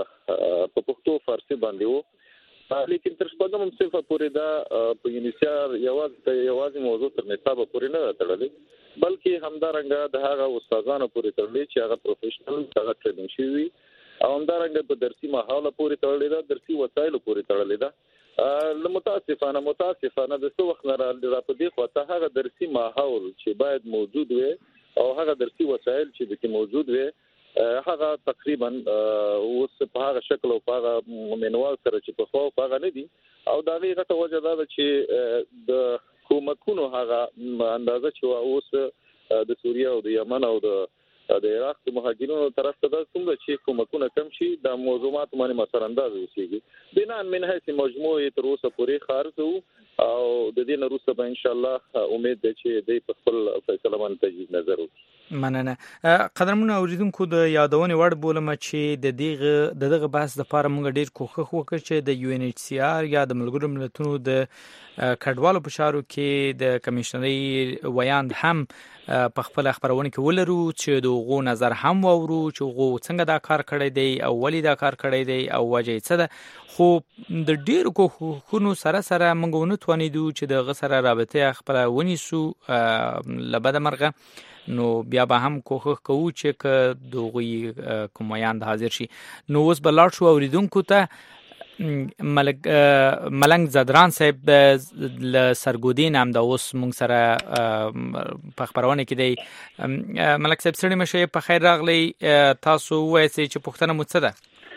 په پښتو فارسی باندې وو لیکن تر شپږم صفه پورې دا په یونیسیار یوازې یوازې موضوع تر نصاب پورې نه تړلې بلکې همدارنګه د هغه استادانو پورې تړلې چې هغه پروفیشنل هغه ټریننګ شوی او همدارنګه په درسي ماحول پورې تړلې ده درسي وسایل پورې تړلې ده لمتاسفانه متاسفانه د څو وخت نه را په دې خواته هغه درسي ماحول چې باید موجود وي او هغه درسي وسایل چې د موجود وي هغه تقریبا اوس په هغه شکل او په هغه منوال سره چې په خو په هغه نه دي او دا غیرته وجه ده چې د کومکونو هغه اندازه چې اوس د سوریه او د یمن او د د عراق د مهاجرینو طرف ته د څنګه چې کومکونه کم شي د موضوعات باندې مثلا انداز وشيږي بنان من حيث مجموعي تر اوسه پورې خارج او د دې نه وروسته به ان شاء الله امید ده چې د خپل فیصله باندې تجدید نظر وکړي مننه قدرمنه اوریدونکو د یادونه وړ بولم چې د دغه د دغه بحث لپاره موږ ډیر کوښښ وکړ چې د یو ان ایچ سی آر یا د ملګرو ملتونو د کډوالو په شارو کې د کمشنري ویاند هم په خپل خبرونه کې ولرو چې دغه نظر هم وورو چې غو څنګه دا کار کړی دی او ولی دا کار کړی دی او وجه څه ده خو د ډیر کوښښونو سره سره موږ ونه توانیدو چې د غسر رابطه خبر ونیسو لبد مرغه نو بیا به هم کوښښ کوو چې ک دغه کومایان حاضر شي نو اوس بلار شو اوریدونکو ته ملک ملنګ زدران صاحب ل سرګودین هم د اوس مونږ سره په خبرونه کې دی ملک صاحب سړي مشه په خیر راغلی تاسو وایئ چې پښتنه مو څه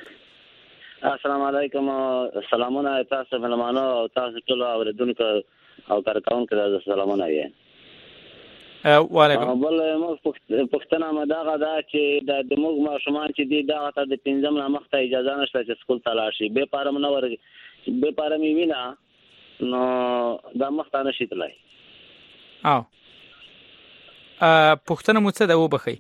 ده السلام علیکم سلامونه تاسو ملمانو او تاسو ټول اوریدونکو او کارکونکو ته سلامونه یې وعلیکم بل موږ پښتنه مداغه دا چې د موږ ماشومان چې دی دا ته د پنځم نه مخته اجازه نشته چې سکول ته لاړ شي به پاره منور به پاره می وینا نو دا مخته نشي تلای او ا پښتنه مو څه دا وبخي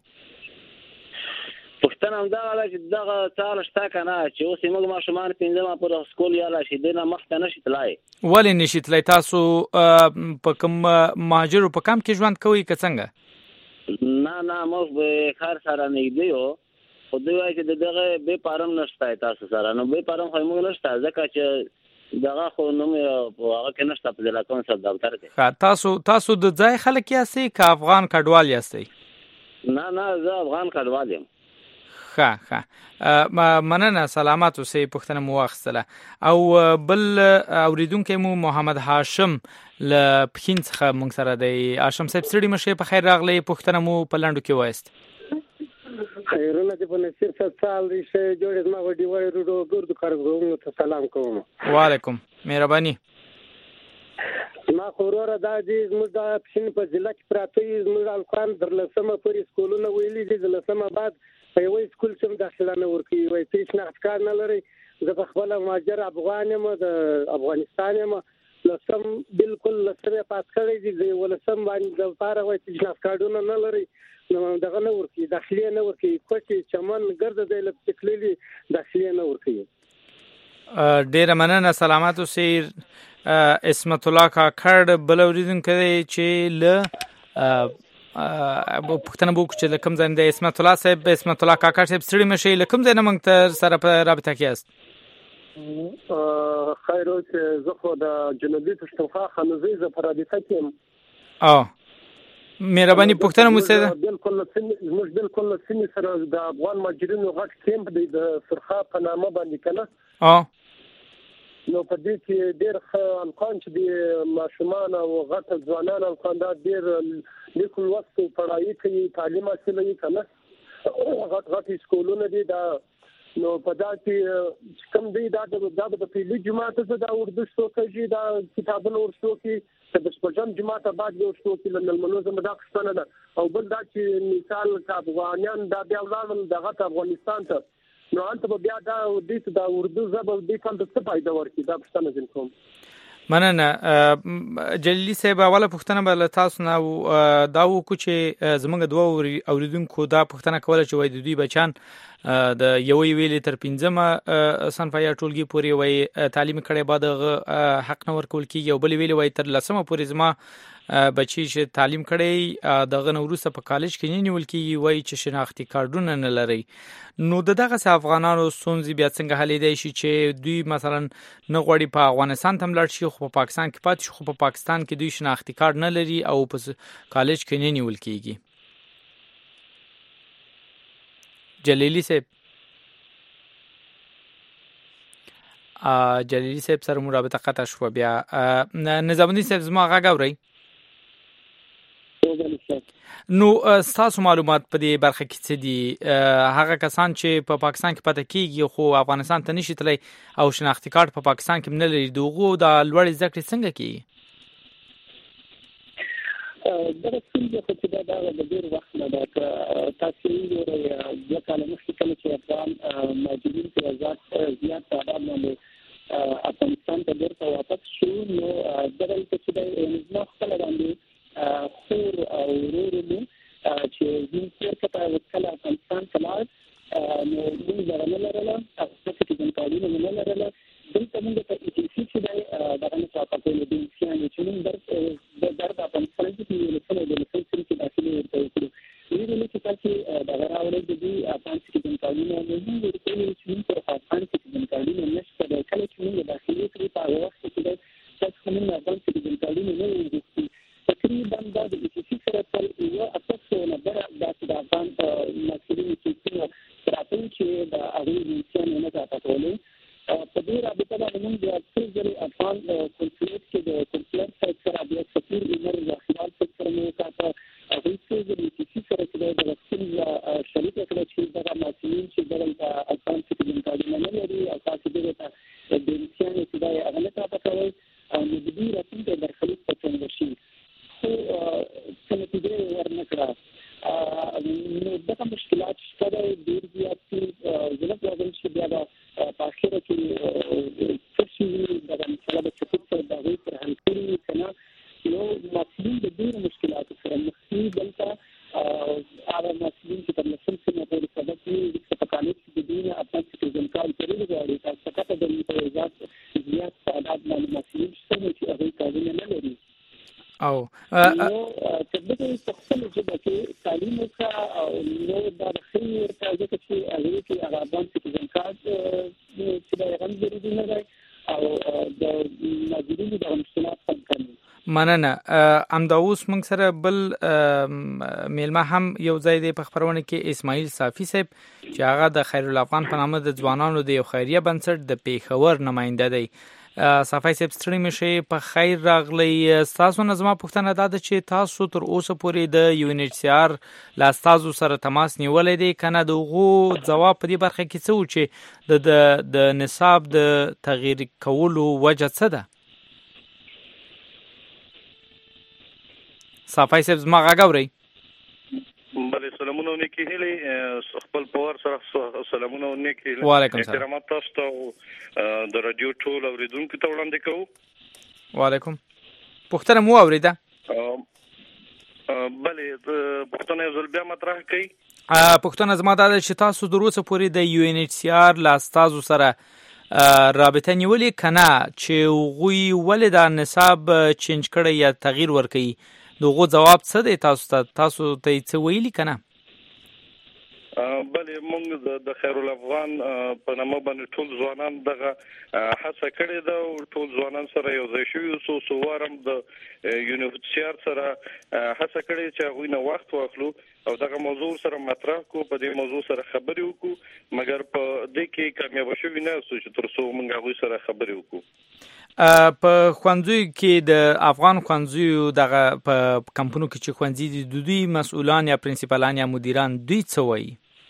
پښتنه هم دا چې دغه تعال شته کنه چې اوس موږ ماشومان پنځم پر سکول یا لا شي دنه مخته نشي تلای ولې نشي تلای تاسو په کوم مهاجرو په کم کې ژوند کوي که څنګه نه نه موږ به خار سره نه دیو خو دوی وايي چې دغه به پارم نشته تاسو سره نو به پارم خو موږ نشته ځکه چې دغه خو نو هغه کې نشته په ځلا کونسل دفتر کې تاسو تاسو د ځای خلک یاستئ که افغان کډوال یاستئ نه نه زه افغان کډوال یم ښه ښه مننه سلامات اوسئ پښتنه مو واخیستله او بل اوریدونکی مو محمد هاشم له پښین څخه موږ سره دی هاشم صاحب سړي مشه په خیر راغلی پښتنه مو په لاندو کې وایست خیرونه دې په نصیر سال دې شه جوړې ما وډي وړي روډو ګردو کارګرونو ته سلام کوم وعلیکم مهرباني ما خورره دا دې زموږ د پښین په ضلع کې پراته زموږ الکان درلسمه پورې سکولونه ویلي دي درلسمه بعد په یو سکول سم داخله نه ورکی وای هیڅ نه ښکار نه لري زه په خپل ماجر افغان یم د افغانستان یم لسم بالکل لسمه پات کړی دي ولسم باندې د پاره وای هیڅ نه ښکارونه نه لري نو دغه نه ورکی داخلي نه ورکی کوټي چمن ګرد د لپټکلي داخلي نه ورکی ډیر مننه سلامات اوسئ اسمت الله کاکړ بل اوریدونکو چې له پښتنه بو چې کوم ځای د اسمت الله صاحب اسمت الله کاکړ صاحب سړي مشي لکم ځای نه موږ تر سره په رابطه کې است خیر او چې زه خو د جنوبي پښتونخوا خنوزي ز په رابطه کې او مهرباني پښتنه مو څه ده بالکل موږ بالکل سیمه سره د افغان مهاجرینو غټ کیمپ دی د سرخا په نامه باندې کنه او نو په دې کې ډېر افغان چې د ماشومان او غټ ځوانان افغان دا ډېر لیکل وخت پړایي کوي تعلیم حاصلوي کنه غټ غټ سکولونه دي دا نو په دا کې کوم دی دا د په پیلي جماعت څخه دا اردو شو کوي دا کتابونه ورشو کې د سپجم جماعت بعد یو شو کې لنل منظم دا څنګه ده او بل دا چې مثال کا افغانان دا بیا ولاړل دغه افغانستان ته نو انت بیا دا د دا اردو زبر د کوم څه فائدہ ورکړي دا څنګه جن کوم مننه جلیلی صاحب اوله پوښتنه بل تاسو نه دا وکړو چې زمونږ دوه اوریدونکو دا پوښتنه کوله چې وای د دوی بچان د یوې ویلې تر پنځمه صنف یا ټولګي پورې وای تعلیم کړي بعد حق نه ورکول کیږي او بل ویلې وای تر لسمه پورې زما بچی چې تعلیم کړي دغه نوروسه په کالج کې نه نیول کیږي وای چې شناختی کارډونه نه لري نو دغه افغانانو سونځي بیا څنګه حل دی شي چې دوی مثلا نه غوړي په افغانستان تم لاړ شي خو په پاکستان کې پات شي خو په پاکستان کې دوی شناختی کارت نه لري او په کالج کې نه نیول کیږي جلیلی صاحب ا جلیلی صاحب سره مرابطه قطع شو بیا نظامدین صاحب زما غږ اوري نو تاسو معلومات په دې برخه کې څه دي هغه کسان چې په پاکستان کې پاتې کیږي خو افغانستان ته نشي تللی او شناختی کارت په پاکستان کې نه لري دغه د لوړ زده کړې څنګه کیږي دا څنګه چې دا د ډیر وخت نه دا تاسو یې د کال مخکې کله چې افغان ماجرین په آزاد زیات تعداد باندې افغانستان ته ورته واپس شو نو دغه چې د نو خپل باندې خور او ورورو چې زموږ په کله افغانستان کلاس نو موږ درنه لرله تاسو چې د تعلیم نه لرله دلته موږ په ای ټي سي چې دا دغه په پاتې دي چې موږ در در د افغانستان کې یو څه د لسنس کې داخلي ورته کړو ویل چې تاسو دا راوړل دي افغانستان کې د تعلیم نه موږ ورته چې موږ په افغانستان کې د تعلیم نشته د کله چې موږ داخلي کړی په وخت کې تاسو موږ افغانستان کې د تعلیم نه ورته تقریبا دا د ای ټي سي سره تل یو اساس نه در د افغان مسؤلین چې راځي چې د اړین انسان نه تاسو په دې رابطه باندې موږ د اکثر افغان کنسولټ کې د کنسولټ سایت سره د سفیر عمر خلال سره مو تاسو هغه څه د ای ټي سي سره چې د وکیل شریک کړی چې د مسؤلین چې د افغان کې د تعلیم نه لري او تاسو دې ته د انسان چې دا هغه نه تاسو کوي او د دې راځي د برخلیک په څنګه شي څنګه چې دې ورنکړه نو دغه مشکلات شته ډېر زیات دي زه نه وایم چې بیا د په اخر کې څه شي دغه مسله د څه د هغې پر حل کړي که نه نو مسؤلین د ډېرو مشکلاتو سره مخ دي دلته هغه مسؤلین چې تر لسم سنه پورې سبق وي په کالج کې د دوی نه افغان سټیزن کارت کړی غواړي تاسو څنګه د متوازات زیات تعداد باندې مسؤلین شته چې هغوی کارونه نه لري او نو چې د خپل ژبه کې تعلیم وکړه او نو دا د خیر ورته ځکه چې هغه کې هغه افغان سټیزن کارت چې دا هم ضروري نه دی او د ماجرینو د مشکلات حل کوي مننه امدا اوس موږ سره بل میلمه هم یو ځای دی په خبرونه کې اسماعیل صافی صاحب چې هغه د خیر الافغان په نامه د ځوانانو د یو خیریه بنسټ د پیښور نماینده دی صافی صاحب ستړي مشه په خیر راغلی تاسو نظم پوښتنه ده چې تاسو تر اوسه پورې د یو ان ایچ سی آر لا تاسو سره تماس نیولې دي کنه دغه جواب په دې برخه کې څه و چې د د نصاب د تغییر کولو وجه څه ده صافی صاحب زما غاګوري بله سلامونه نیکی هلی خپل پور سره سلامونه نیکی هلی وعلیکم السلام احترامات تاسو ته د رادیو ټول اوریدونکو ته وړاندې کوم وعلیکم پوښتنه مو اوریده بله پوښتنه زل بیا مطرح کړئ پوښتنه زما دا چې تاسو دروسه پورې د یو ان ایچ سی آر لا تاسو سره رابطه نیولې کنه چې غوي ولې د نصاب چینج کړی یا تغییر ورکړي دغه جواب څه دی تاسو ته تاسو ته څه ویلي کنه بله موږ د خیر الافغان په نامه باندې ټول ځوانان دغه هڅه کړې ده او ټول ځوانان سره یو ځای شوي سو سوارم د یونیورسيټ سره هڅه کړې چې هغوی نه وخت واخلو او دغه موضوع سره مطرح کو په دې موضوع سره خبرې وکړو مګر په دې کې کامیاب شوي نه سو چې تر څو موږ هغوی سره خبرې وکړو په خوانځي کې د افغان خوانځي دغه په کمپونو کې چې خوانځي دي د دوی مسؤلان یا پرنسپلان یا مدیران دوی څه وایي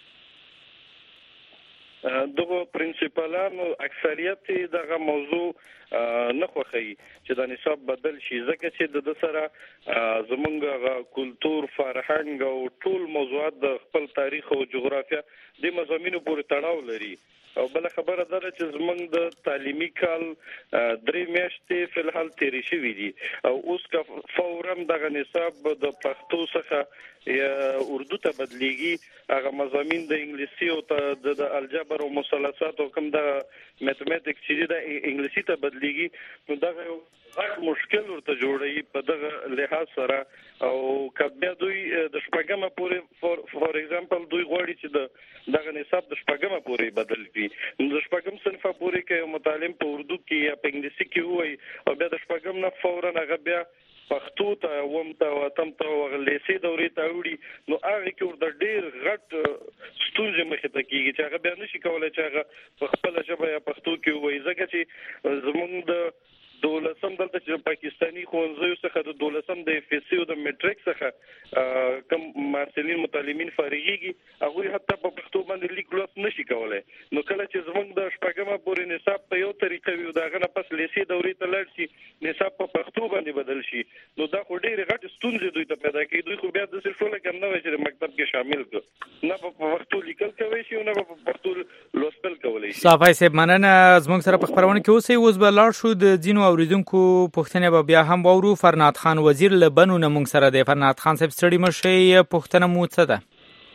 دغه پرنسپلانو اکثریت دغه موضوع نه خوښي چې د نصاب بدل شي ځکه چې د سره زمونږ کلچر فرهنګ او ټول موضوعات د خپل تاریخ او جغرافیه د مضامینو پورې تړاو لري او بل خبره ده چې زمونږ د تعلیمي کال درې میاشتې په الحال تیری شوې دي او اوس کا فورا د نصاب د پښتو څخه یا اردو ته بدليږي هغه مضامین د انګلیسي او د الجبر او مثلثات او کوم د میتھمیټکس چې د انګلیسي ته بدليږي نو دا یو غټ مشکل ورته جوړي په دغه لحاظ سره او کبه دوی د شپږم پورې فور ایگزامپل دوی غواړي چې د دغه نصاب د شپږم پورې بدل کړي د شپږم صنف پورې کې متعلم په اردو کې یا په انګلیسي کې وای او بیا د شپږم نه فورا هغه بیا پښتو ته وم ته وتم ته وغلیسي دورې ته وړي نو هغه کې ور د ډیر غټ ستونزې مخه ته کیږي چې هغه بیا نشي کولای چې هغه په خپل ژبه یا پښتو کې وای ځکه چې زمونږ د دولسم دلته چې پاکستانی ښوونځیو څخه د دولسم د اف اس سی او د میټریک څخه کوم مارسلین متعلمین فارغيږي هغه حتی په پښتو باندې لیک لوست نشي کولای نو کله چې زمونږ د شپږم پورې نصاب په یو طریقه وي دا غنه پس لیسي دورې ته لاړ شي نصاب په پښتو باندې بدل شي نو دا خو ډېر غټ ستونزې دوی ته پیدا کوي دوی خو بیا د څه شول کم نه وي چې مکتب کې شامل کړي نه په پښتو لیکل کوي شي نه په پښتو لوستل کوي شي صافای سیب مننه زموږ سره په خبرونه کې اوسې اوس به لاړ شو د جنو اوریدونکو پښتنه به بیا هم وورو فرناد خان وزیر لبنو نه مونږ سره دی فرناد خان صاحب ستړي مشه پښتنه مو څه ده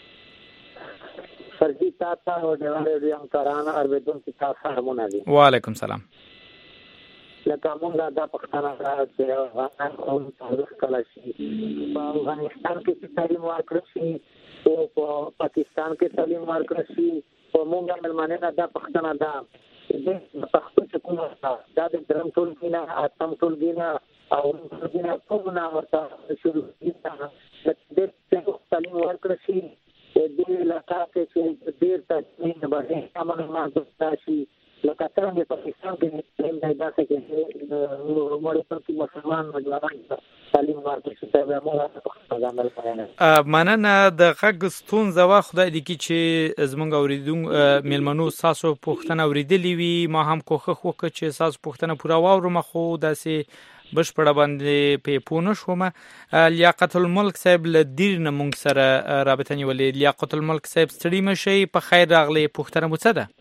فرضي تاسو او د همکارانو اوریدونکو تاسو همونه دي وعلیکم سلام لکه موږ دا پښتنه راځي افغان قوم تاریخ کله شي په افغانستان کې تعلیم ورکړل شي او په پاکستان کې تعلیم ورکړل شي او موږ ملمنه دا پښتنه ده د پښتو چې کومه دا د درم ټولګي نه اتم ټولګي نه او ټولګي نه ټول نه ورته شروع کیږي د دې تعلیم ورکړل شي د لکه چې ډیر تاسو به عمل ما دوستاشي لکه څنګه په پاکستان کې د داسې کې د مړو په مسلمان مجلس تعلیم ورکړل شي دا موږ مننه د غږ ستونزه وا خدای دې کی چې زمونږ اوریدونکو میلمنو ساسو پښتنه اوریدلې وي ما هم کوخه وکړه چې ساسو پښتنه پورا واورم خو داسې بشپړه باندې په پونه شوم لیاقت الملک صاحب لدیر نه مونږ سره رابطه نیولې لیاقت الملک صاحب ستړي مشي په خیر راغلي پښتنه مو څه ده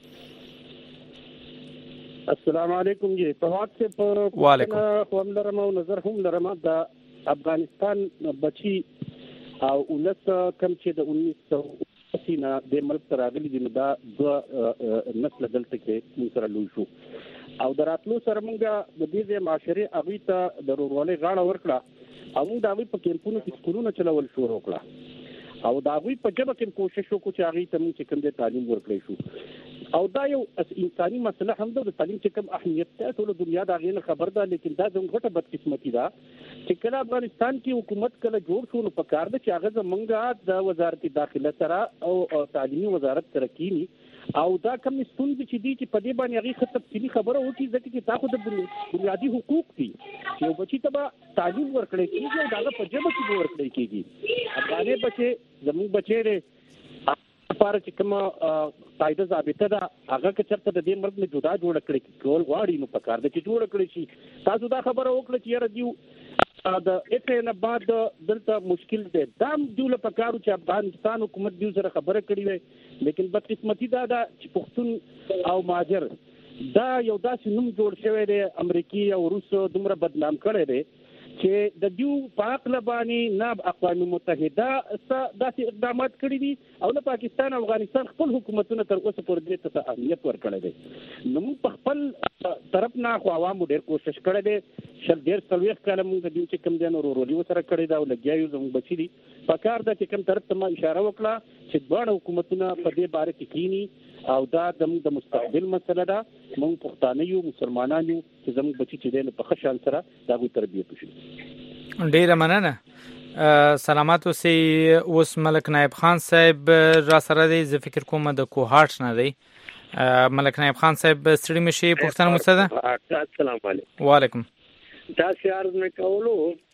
السلام علیکم جی په وخت په وعلیکم کوم لرم او نظر هم لرم د افغانستان بچي او ولس کم چې د انیس سو اسی نه د ملک راغلي دي دا د نسل دلته کې موږ سره لوي شو او دراتلو سره موږ د دې معاشري اغوی ته د ورولې غاړه ورکړه او موږ د اغوی په کمپونو کې سکولونه چلول شروع کړه او دا اغوی په جبه کې کوشش وکړو چې اغوی ته موږ کوم د تعلیم ورکړی شو او دا یو انساني مسله هم ده د تعلیم چې کوم اهمیت ته ټول دنیا دا غیر خبر ده لیکن دا زموږ غټه بدقسمتي ده چې کله افغانستان کې حکومت کله جوړ شو نو په کار ده چې هغه زمونږ د وزارت داخله سره او تعلیمي وزارت سره کینی او دا کوم ستونزې چې دي چې په دې باندې هغه خط تفصیلی خبره وکړي ځکه چې تاسو د بنیادی حقوق دي یو بچی ته تعلیم ورکړي کیږي او دا په جبه کې ورکړي کیږي افغاني بچي زموږ بچي لپاره چې کومه قاعده ضابطه ده هغه که چېرته د دې مرګ نه جدا جوړ کړي کول غواړي نو په کار ده چې جوړ کړي شي تاسو دا خبره وکړه چې یاره دیو د اته نه بعد دلته مشکل دی دا دیو له پکارو چې افغانستان حکومت دیو سره خبره کړې وي لیکن بدقسمتي دا ده چې پښتون او ماجر دا یو داسې نوم جوړ شوی دی امریکای او روس دومره بدنام کړی دی چې د دیو پاک لبانی نه اقوام متحده داسې اقدامات کړي دي او نه پاکستان او افغانستان خپل حکومتونه تر اوسه پورې دې ته اهمیت ورکړی دی نو موږ په خپل طرف نه خو عوامو ډېر کوشش کړی دی شل ډېر څلوېښت کاله موږ د دیو چې کوم دی نو ورورولي ورسره کړې ده او لګیا یو زموږ بچي دي په کار ده چې کوم طرف ته ما اشاره وکړه چې دواړه حکومتونه په دې باره کې کینی او دا زموږ د مستقبل مسله ده موږ پښتانه یو مسلمانان یو چې زموږ بچي چې دی په ښه شان سره د هغوی تربیت وشي ډیره مننه سلامات اوسئ اوس ملک نایب خان صاحب را سره دی زه فکر کوم د کوهاټ نه دی ملک نایب خان صاحب ستړي مشي پښتنه مو څه ده السلام علیکم وعلیکم تاسو عرض وکولو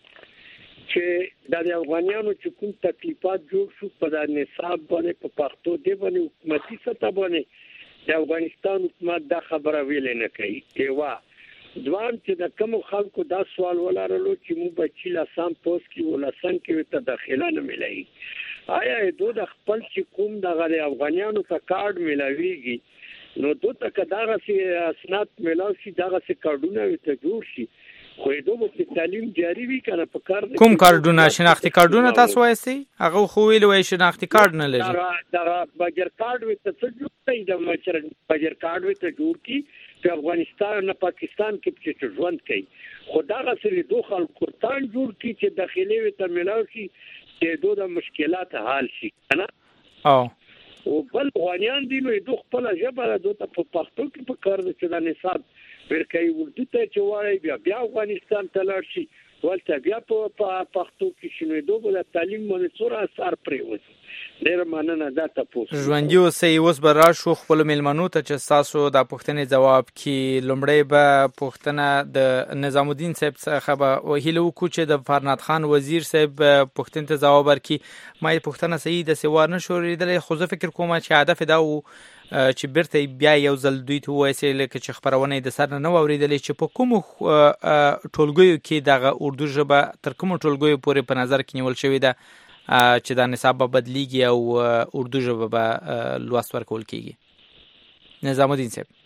چې د افغانانو چې کوم تکلیفات جوړ شو په د نصاب باندې په پښتو دی باندې حکومتي سطح باندې د افغانستان حکومت دا خبره ویلې نه کوي یوا ځوان چې د کوم خلکو دا سوال ولرلو چې موږ به چې لاسام پوس کې ولسن کې ته داخله نه ملایي آیا دوی د خپل چې کوم د افغانانو ته کارت ملاويږي نو دوی ته کداغه سي اسناد ملاوي شي دغه سي کارډونه ته جوړ شي خو دوی په تعلیم جاری وي کنه په کار کوم کارډونه شناختی کارډونه تاسو وایسي هغه خو ویل وای شناختی کارت نه لري دا دا بجر کارت وي ته څه جوړ دی د مچر بجر کارت وي ته جوړ کی په افغانستان نه پاکستان کې چې ژوند کوي خدای سره دوه خلکو تان جوړ کی چې داخلي وي ته ملاوي شي چې دوه د مشکلات حل شي کنه او او بل غوانیان دي نو دوه خپل ژبه دوه ته په پښتو کې په کار د چې د نصاب ورکوي ورته ته چې وایي بیا بیا افغانستان ته لاړ شي ولته بیا په پښتو کې شنو دوه د تعلیم باندې څوره اثر پریوځي ډیر مننه دا تاسو ژوندۍ اوسئ اوس به راشو خپل میلمنو ته چې تاسو د پوښتنې جواب کې لومړی به پوښتنه د نظام الدین صاحب څخه به وهیله وکړو چې د فرناد خان وزیر صاحب پوښتنې ته جواب ورکړي ما یې پوښتنه صحیح د سوار نه شوریدلې خو زه فکر کوم چې هدف دا و چې بیرته بیا یو ځل دوی ته وایي لکه چې خبرونه د سر نه اوریدلې چې په کوم ټولګیو کې دغه اردو ژبه تر کوم ټولګیو پورې په نظر کې نیول شوې ده چې دا نصاب به بدلیږي او اردو ژبه به لوست ورکول کیږي نظام الدین صاحب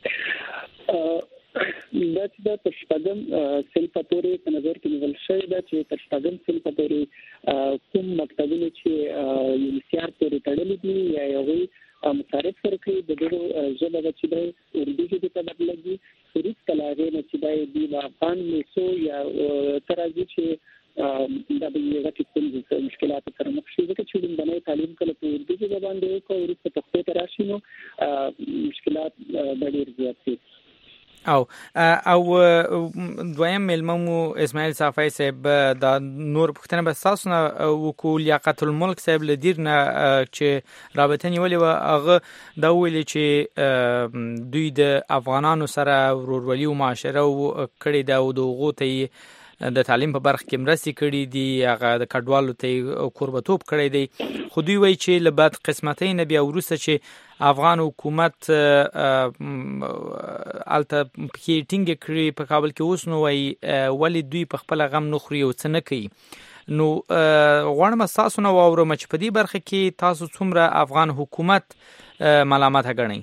دا چې د تشپدم سل پتوري په نظر کې نیول شوی دا چې تشپدم سل پتوري کوم مکتبونه چې یونیسيار پورې تړلي دي یا یو مصارف ورکړي د دغه ژبه چې د اردو ژبې ته بدلږي هیڅ کلاغه نه چې د افغان میسو یا ترازی چې د یو غټي مشکلات سره مخ شي ځکه چې د بنای تعلیم کله په اردو ژبه باندې کوي او په پښتو ته راشي نو مشکلات ډېر زیات دي او او دویم ملممو اسماعیل صافی صاحب دا نور پښتنه به تاسو نه وکول لیاقت الملک صاحب لدیر نه چې رابطه نیولې و هغه دا ویل چې دوی د افغانانو سره ورورولي او معاشره کړي دا او دغه ته د تعلیم په برخه کې مرستې کړي دي هغه د کډوالو ته قربتوب کړی دی خو دوی وایي چې له بد قسمتۍ نه بیا وروسته چې افغان حکومت الته کې ټینګ کړی په کابل کې اوس نو وایي ولی دوی په خپل غم نه خوري او څه نه کوي نو غواړم تاسو نو واورم چې په دې برخه کې تاسو څومره افغان حکومت ملامت غنئ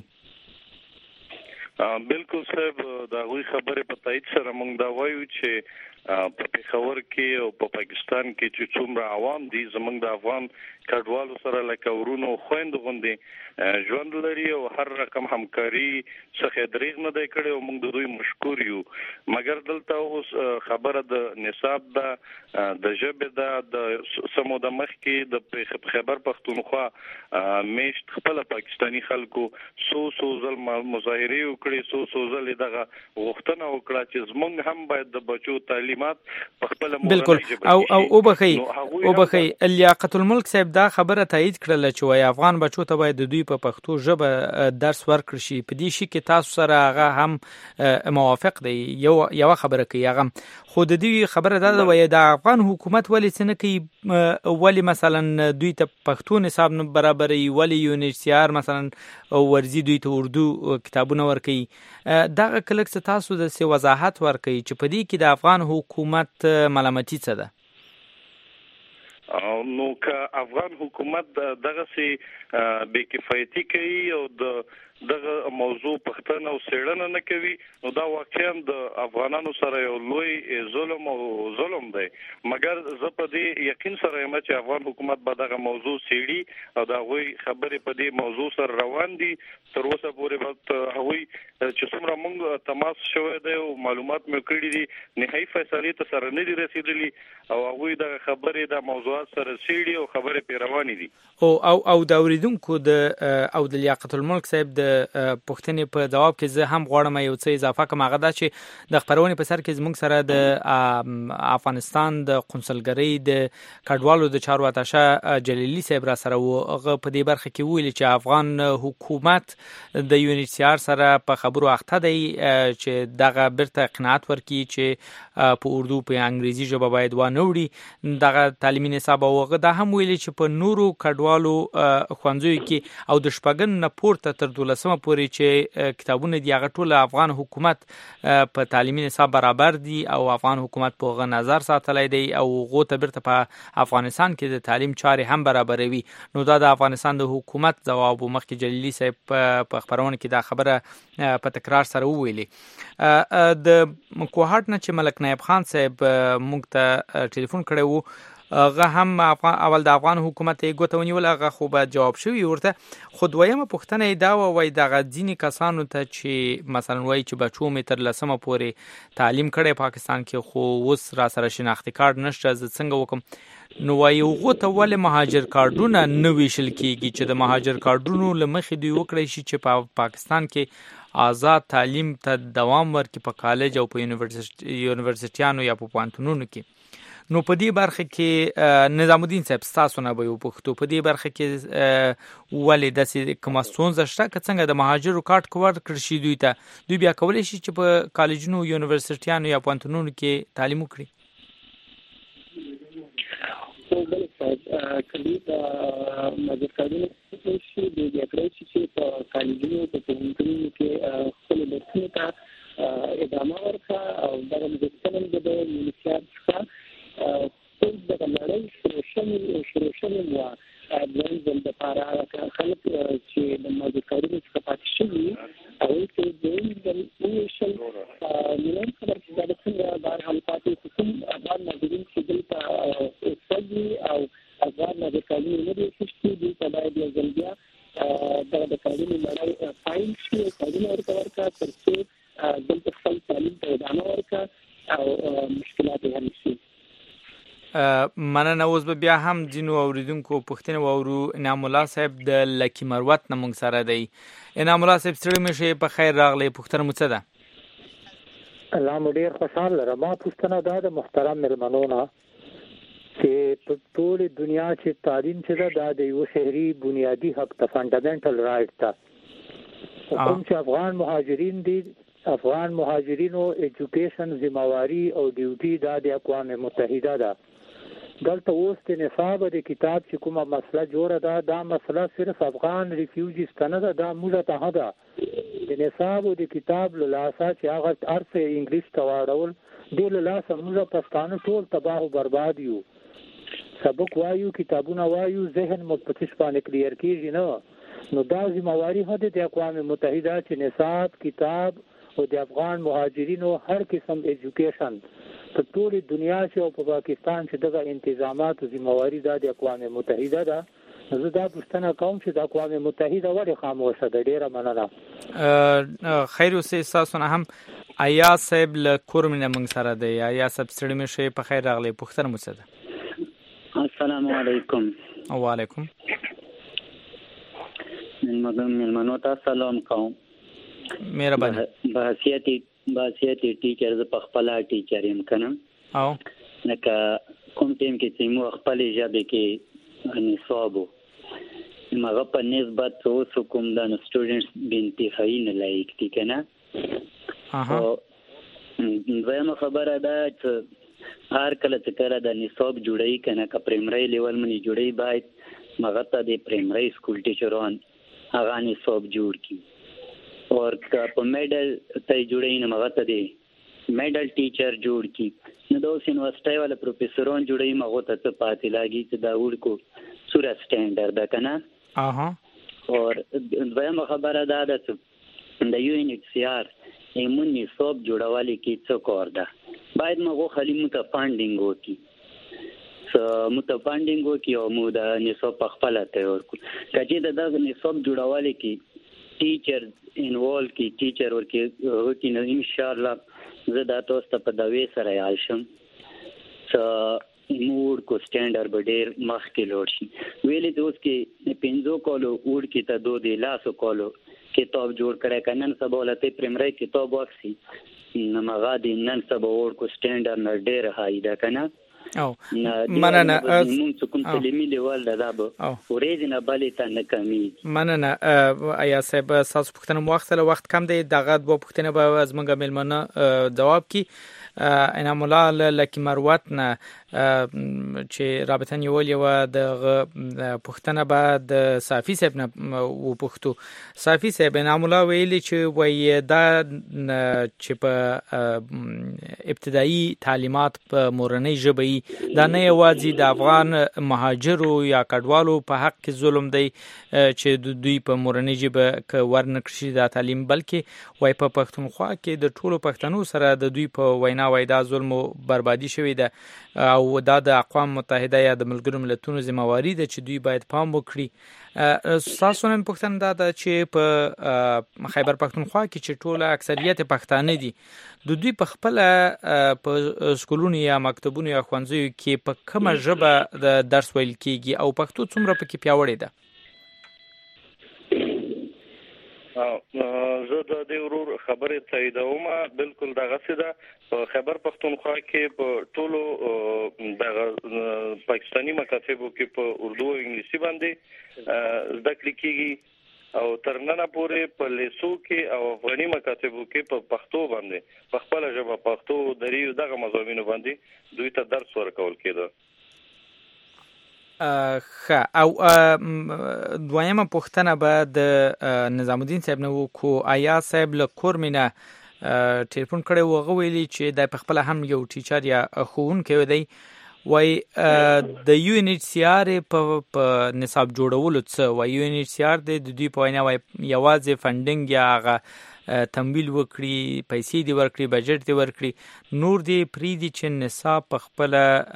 بالکل صاحب دا غوي خبره په تایید سره موږ دا وایو چې په پېښور کې او په پاکستان کې چې څومره عوام دي زمونږ د افغان کډوالو سره لکه ورونو خويند غوندي ژوند لري او هر رقم همکاري څخه دریغ نه دی کړی او موږ دوی مشکور یو مګر دلته اوس خبره د نصاب دا د ژبه دا د سمو د مخ کې د خبر پښتونخوا میشت خپل پاکستانی خلکو سو سو ځل مظاهره وکړي سو سو ځل دغه غوښتنه وکړه چې زمونږ هم باید د بچو تعلیمات په خپل بالکل او او او بخي او بخي لیاقت الملک صاحب دا خبره تایید کړل چې وای افغان بچو ته باید د دوی په پښتو ژبه درس ورکړي شي په دې شي کې تاسو سره هغه هم موافق دی یو یو خبره کوي هغه خو د دې خبره دا وای د افغان حکومت ولی څنګه کوي ولی مثلا دوی ته پښتو نصاب نه برابرې ولی یونیسيار مثلا ورزي دوی ته اردو کتابونه ورکړي دا کلک تاسو د سی وضاحت ورکړي چې په دې کې د افغان حکومت ملامتي څه ده نو که افغان حکومت دغه سي بې کفایتي کوي او د دغه موضوع پښتنه او سړنه نه کوي نو دا واقعا د افغانانو سره یو لوی ظلم او ظلم دی مګر زه په دې یقین سره یم چې افغان حکومت به دغه موضوع سړي او دا غوي خبرې په دې موضوع سره روان دي تر اوسه پورې به هوی چې څومره موږ تماس شوې دی او معلومات مې کړې دي نهایي فیصله ته سره نه دي رسیدلي او هغه د خبرې د موضوعات سره سړي او خبرې پیروانې دي او او او د اوریدونکو د او د لیاقت الملک صاحب د پښتنې په جواب کې زه هم غواړم یو څه اضافه کوم هغه دا چې د خبرونه په سر کې زموږ سره د افغانستان د قونسلګری د کډوالو د چارو اتاشه جلیلی صاحب را سره هغه په دې برخه کې ویل چې افغان حکومت د یونیسيار سره په خبرو اخته دی چې دغه برته قناعت ورکړي چې په اردو په انګریزي ژبه باید وانه وړي دغه تعلیمي نصاب او هغه دا هم ویل چې په نورو کډوالو خوانځوي کې او د شپږن نه پورته تر دولس لسمه پورې چې کتابونه دی هغه ټول افغان حکومت په تعلیمي نصاب برابر دي او افغان حکومت په غو نظر ساتلای دی او غو ته برته په افغانستان کې د تعلیم چارې هم برابروي. نو دا د افغانستان د حکومت جواب مخکې جلیلی صاحب په خبرونه کې دا خبره په تکرار سره وویلې. د کوهاټ نه چې ملک نایب خان صاحب موږ ته ټلیفون کړی وو هغه هم اول د افغان حکومت یې ګوته ونیول هغه خو به جواب شوی ورته. خو دویمه پوښتنه یې دا وای دغه ځینې کسانو ته چې مثلا وایي چې بچو مې تر لسمه پورې تعلیم کړی پاکستان کې خو اوس را سره شناختی کارت نشته زه څنګه وکم نو وایي هغو ته ولې مهاجر کارډونه نه ویشل کیږي چې د مهاجر کارډونو له مخې دوی وکړی شي چې په پاکستان کې آزاد تعلیم ته دوام ورکړي په کالج او په یونیورسيټیانو یا په پوهنتونونو کې. نو په دې برخه کې نظام الدین صاحب تاسو نه به وپوښتو په دې برخه کې ولې داسې کومه ستونزه شته که څنګه د مهاجرو کارت کور کړی شي دوی ته دوی بیا کولی شي چې په کالجونو یونیورسيټیانو یا پوهنتونونو کې تعلیم وکړي. بل صاحب کلی د ماجرکارونو چې د دې کړی چې په کالجونو په پوهنتونونو کې خپل درسونه ته ادامه ورکړه او دا د څنګه د ملکیت څخه ټول د نړۍ شروع شوي شروع شوي وو د ځل د پاره خلک چې د ماجرکارونو څخه پاتې شوي او چې د دې شل مليون خبر چې دا څنګه بار حل پاتې کوم افغان ماجرین چې دلته اوسېږي او افغان ماجرکارونو نه دي چې دوی ته باید یو ځل بیا د کارونو لړۍ فایل شي کارونه ورکړه تر څو دلته خپل تعلیم ته ادامه ورکړه او مشکلات یې حل شي. مننه. اوس به بیا هم ځینو اوریدونکو پوښتنه وورو. انعام الله صاحب د لکی مروت نه موږ سره دی. انعام الله صاحب ستړي مشه په خیر راغلی. پوښتنه مو څه ده؟ الله مو ډیر خوشاله لرم. ما پوښتنه دا د محترم مېلمنو نه چې په ټول دنیا چې تعلیم چې دا د یو شهري بنیادی حق ته فندامنټل رائټ ده. کوم چې افغان مهاجرین دي افغان مهاجرینو ایجوکیشن ذمہواری او ډیوټي دا د اقوام متحده ده. دلته اوس د نصاب د کتاب چې کومه مسله جوړه ده دا مسله صرف افغان ریفیوجیز ته نه ده دا موږ ته ده. د نصاب د کتاب له لاسه چې هغه ارث انګلیش ته واړول د له لاسه موږ پښتانه ټول تباہ او برباد یو. سبق وایو کتابونه وایو ذهن مو په څه باندې کلیر کیږي نه. نو دا ذمہواری هده د اقوام متحده چې نصاب کتاب او د افغان مهاجرینو هر قسم ایجوکیشن په ټول دنیا کې او په پاکستان چې دغه انتظامات او ذمہواری د اقوام متحده ده. زه دا پوښتنه کوم چې د اقوام متحده ولې خاموشه ده؟ ډیره مننه. خیر اوسې تاسو نه هم آیا صاحب له کورمنه موږ سره دی. آیا صاحب ستړي مشه په خیر راغلی. پوښتنه مو څه ده؟ السلام علیکم. وعلیکم. مېلمنو ته سلام کوم. مهرباني. بحثیت بحثیت ټیچر ز په خپل ټیچر يم کنه او نک کوم ټیم کې چې مو خپل ژبه کې نصابو مغه په نسبت اوس کوم د سټوډنټس بنتخابي نه لایق دي کنه. اها دویمه خبره ده چې هر کله چې کله د نصاب جوړی کنه ک پرایمري لیول منی جوړی باید مغه ته د پرایمري سکول ټیچران هغه نصاب جوړ کی اور په میډل ته جوړی نه مغه ته دی میډل ټیچر جوړ کی نو د یونیورسيټي والا پروفیسوران جوړی مغه ته پاتې لاګي چې دا ورکو سوره سټانډرډ ده کنه. اها اور دویمه خبره ده چې د یو ان ایچ سی آر ایمون نصاب جوړوالي کې څه کار ده باید مغه خلی مت فاندینګ وکي س مت فاندینګ وکي او مو د نصاب په خپل ته ورکو کچې د نصاب جوړوالي کې ټیچر انوالو کی ټیچر ورکی وکي نو ان شاء الله زه دا تاسو ته په داوی سره عايشم څ موډ کو سټانډرډ بډیر مخ کې لوړ شي ویلې دوست کې پنځو کولو وډ کې ته دوه دی لاسو کولو کتاب جوړ کړه کنن سبولته پرایمري کتاب واکسي نمغه دي نن سبا وډ کو سټانډرډ نه ډیر هاي ده کنه او مننه مونږ کوم تعلیمي لیول ده به ورېز نه بالې ته نه کمی مننه. آیا صاحب تاسو پوښتنه مو وخت له وخت کم دی دغه دوه پوښتنه به از موږ ملمنه جواب کی. انعام الله لکی مروت نه چې رابطه نیول یو د پښتنه بعد د صافي صاحب نه و پښتو صافي صاحب نامولا ویلي چې وای دا چې په ابتدایي تعلیمات په مورنۍ ژبه دا نه یوازې د افغان مهاجرو یا کډوالو په حق کې ظلم دی چې د دوی په مورنۍ ژبه کې ورنکړي دا تعلیم، بلکې وای په پښتونخوا کې د ټولو پښتنو سره د دوی په وینا وای دا ظلم او بربادي شوی ده او دا د اقوام متحده یا د ملګرو ملتونو ذمہواری ده چې دوی باید پام وکړي. تاسو نن پښتون دا ده چې په خیبر پښتونخوا کې چې ټوله اکثریت پښتانه دي د دوی په خپل په سکولونو یا مکتبونو یا ښوونځیو کې په کومه ژبه د درس ویل کیږي او پښتو څومره پکې پیاوړې ده؟ زه د دې ورور خبرې تاییدوم. بالکل دغه څه ده په خیبر پښتونخوا کې په ټولو د پاکستاني مکاتبو کې په اردو او انګلیسي باندې زده کړې کیږي او تر نن پورې په لیسو کې او افغاني مکاتبو کې په پښتو باندې په خپل ژبه پښتو دري دغه مضامینو باندې دوی ته درس ورکول کېده. خا او دویمه پوښتنه به د نظام الدین صاحب نه وکړو. آیا صاحب له کورمینه ټلیفون کړی و غوېلی چې د خپل هم یو ټیچر یا ښوونکی دی وای د یو ان ایچ سی آر په نصاب جوړولو څه وای یو ان ایچ سی آر د دوی په وینا وای یوازې فنډینګ یا هغه تمویل وکړي، پیسې دی ورکړي، بجټ دی ورکړي، نور دی پریدي چې نصاب په خپل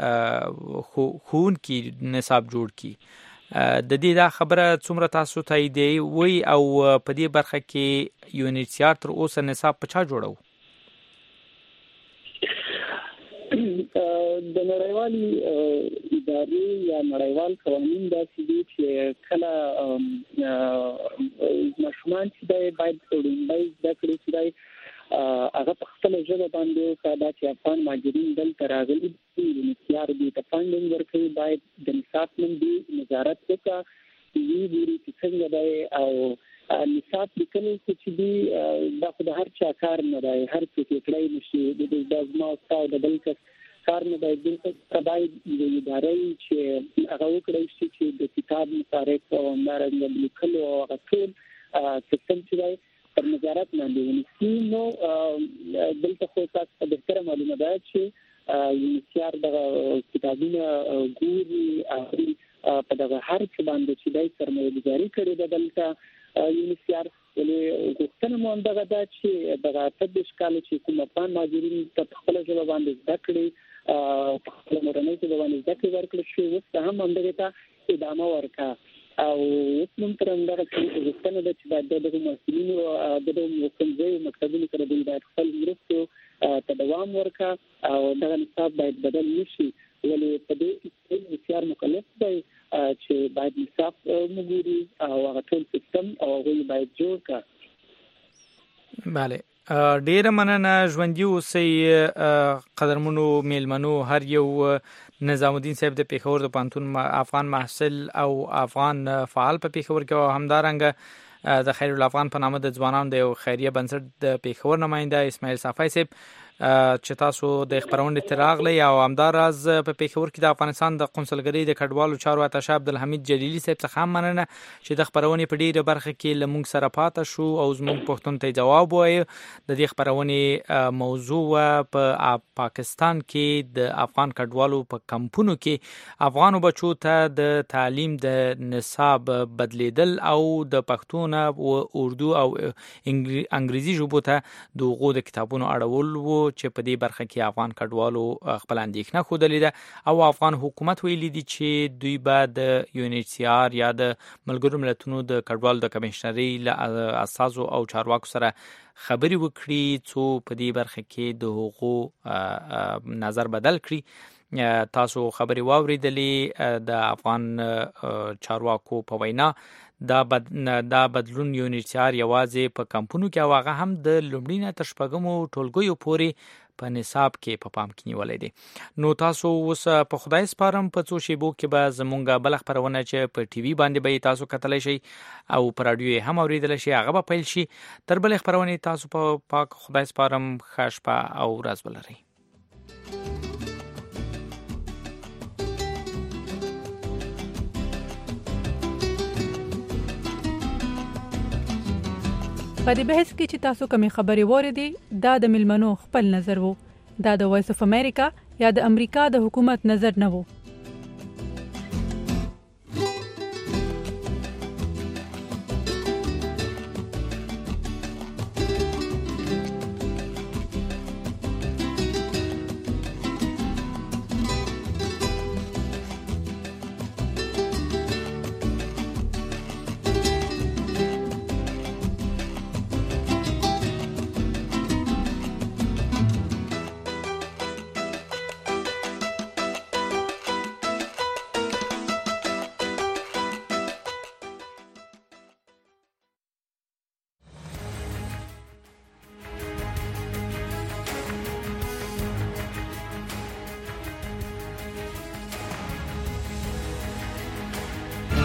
خون کې نصاب جوړ کی. د دې دا خبره څومره تاسو تایید وي او په دې برخه کې یو ان ایچ سی آر تر اوسه نصاب په چا جوړو؟ د نړیوالي ادارې یا نړیوال قوانین داسې دي چې کله ماشومان چې دی باید لومړی زده کړي چې دی هغه په خپله ژبه باندې که دا چې افغان مهاجرین دلته راغلي دي یونیسیار دوی ته فنډینګ ورکوي باید د نصاب نوم نظارت وکړه ویې ګوري چې څنګه دی او نصاب لیکل چې دي دا خو د هر چا کار نه دی، هر څوک یې کړی نشي، دا زما او ستا او د بل کس کار نه دی. دلته باید د ادارې چې هغه وکړی شي چې د کتاب مصارف او همدارنګه لیکلو او هغه ټول سیستم چې دی تر نظارت لاندې ونیسي. نو دلته خو تاسو ته بهتره معلومه ده چې یونیسیار دغه کتابونه ګوري او په دغه هر څه باندې چې دی سرمایه‌ګذاري کړې ده دلته یونیسیار. ولې غوښتنه مو همدغه ده چې دغه اته دېرش کاله چې کوم افغان مهاجرین ته په خپله ژبه باندې زده کړې په خپله مورنۍ ژبه باندې زده کړې ورکړل شوې، اوس ته هم همدغې ته ادامه ورکړه او اوس موږ تر همدغه غوښتنه ده چې باید د دغو محصلینو د دغو ښوونځیو مکتبونو سره دوی باید خپل مرستو ته دوام ورکړه او دغه نصاب باید بدل نه شي. ولې په دې یونیسیار مکلف دی چې باید نصاب وګوري او هغه ټول سیستم او هغوی باید جوړ کړي. بله ډیره مننه. ژوندي اوسئ قدرمنو میلمنو. هر یو نظام الدین صاحب د پېښور د پوهنتون افغان محصل او افغان فعال په پېښور کې او همدارنګه د خیر الافغان په نامه د ځوانانو د یو خیریه بنسټ د پېښور نماینده اسماعیل صافی صاحب چې تاسو د خبرونې تراغلی او همداراز په پېښور کې د افغانستان د قونسلګرۍ د کډوالو چارو اتشه عبدالحمید جلیلی صاحب څخه هم مننه چې د خبرونې په ډیره برخه کې له موږ سره پاتې شو او زموږ پوښتنو ته جواب وایي. د دې خبرونې موضوع په پاکستان کې د افغان کډوالو په کمپونو کې افغانو بچو ته د تعلیم د نصاب بدلیدل او د پښتو نه اردو او انګریزي ژبو ته د هغو د کتابونو اړول وو چې په دې برخه کې افغان کډوالو خپل اندېښنه ښودلې ده او افغان حکومت ویلي دي چې دوی به د یو ان ایچ سی آر یا د ملګرو ملتونو د کډوالو د کمیشنرۍ له اساسو او چارواکو سره خبرې وکړي څو په دې برخه کې د هغو نظر بدل کړي. تاسو خبرې واورېدلې د افغان چارواکو په وینا دا بد دا بدلون یو ان ایچ سی آر یوازې په کمپونو کې او هغه هم د لومړي نه تر شپږمو ټولګیو پورې په نصاب کې په پام کې نیولې دي. نو تاسو اوس په خدای سپارم په څو شیبو کې به زمونږ بل خبرونه چې په ټي وي باندې به تاسو کتلی شئ او په رادیو هم اوریدلی شئ هغه به پیل شي. تر بلې خبرونې تاسو په پاک خدای سپارم. ښه شپه او ورځ ولرئ. په دې بحث کې چې تاسو کومې خبرې واورېدې دا د ملمنو خپل نظر وو. دا د وایس اف امریکا یا د امریکا د حکومت نظر نه وو.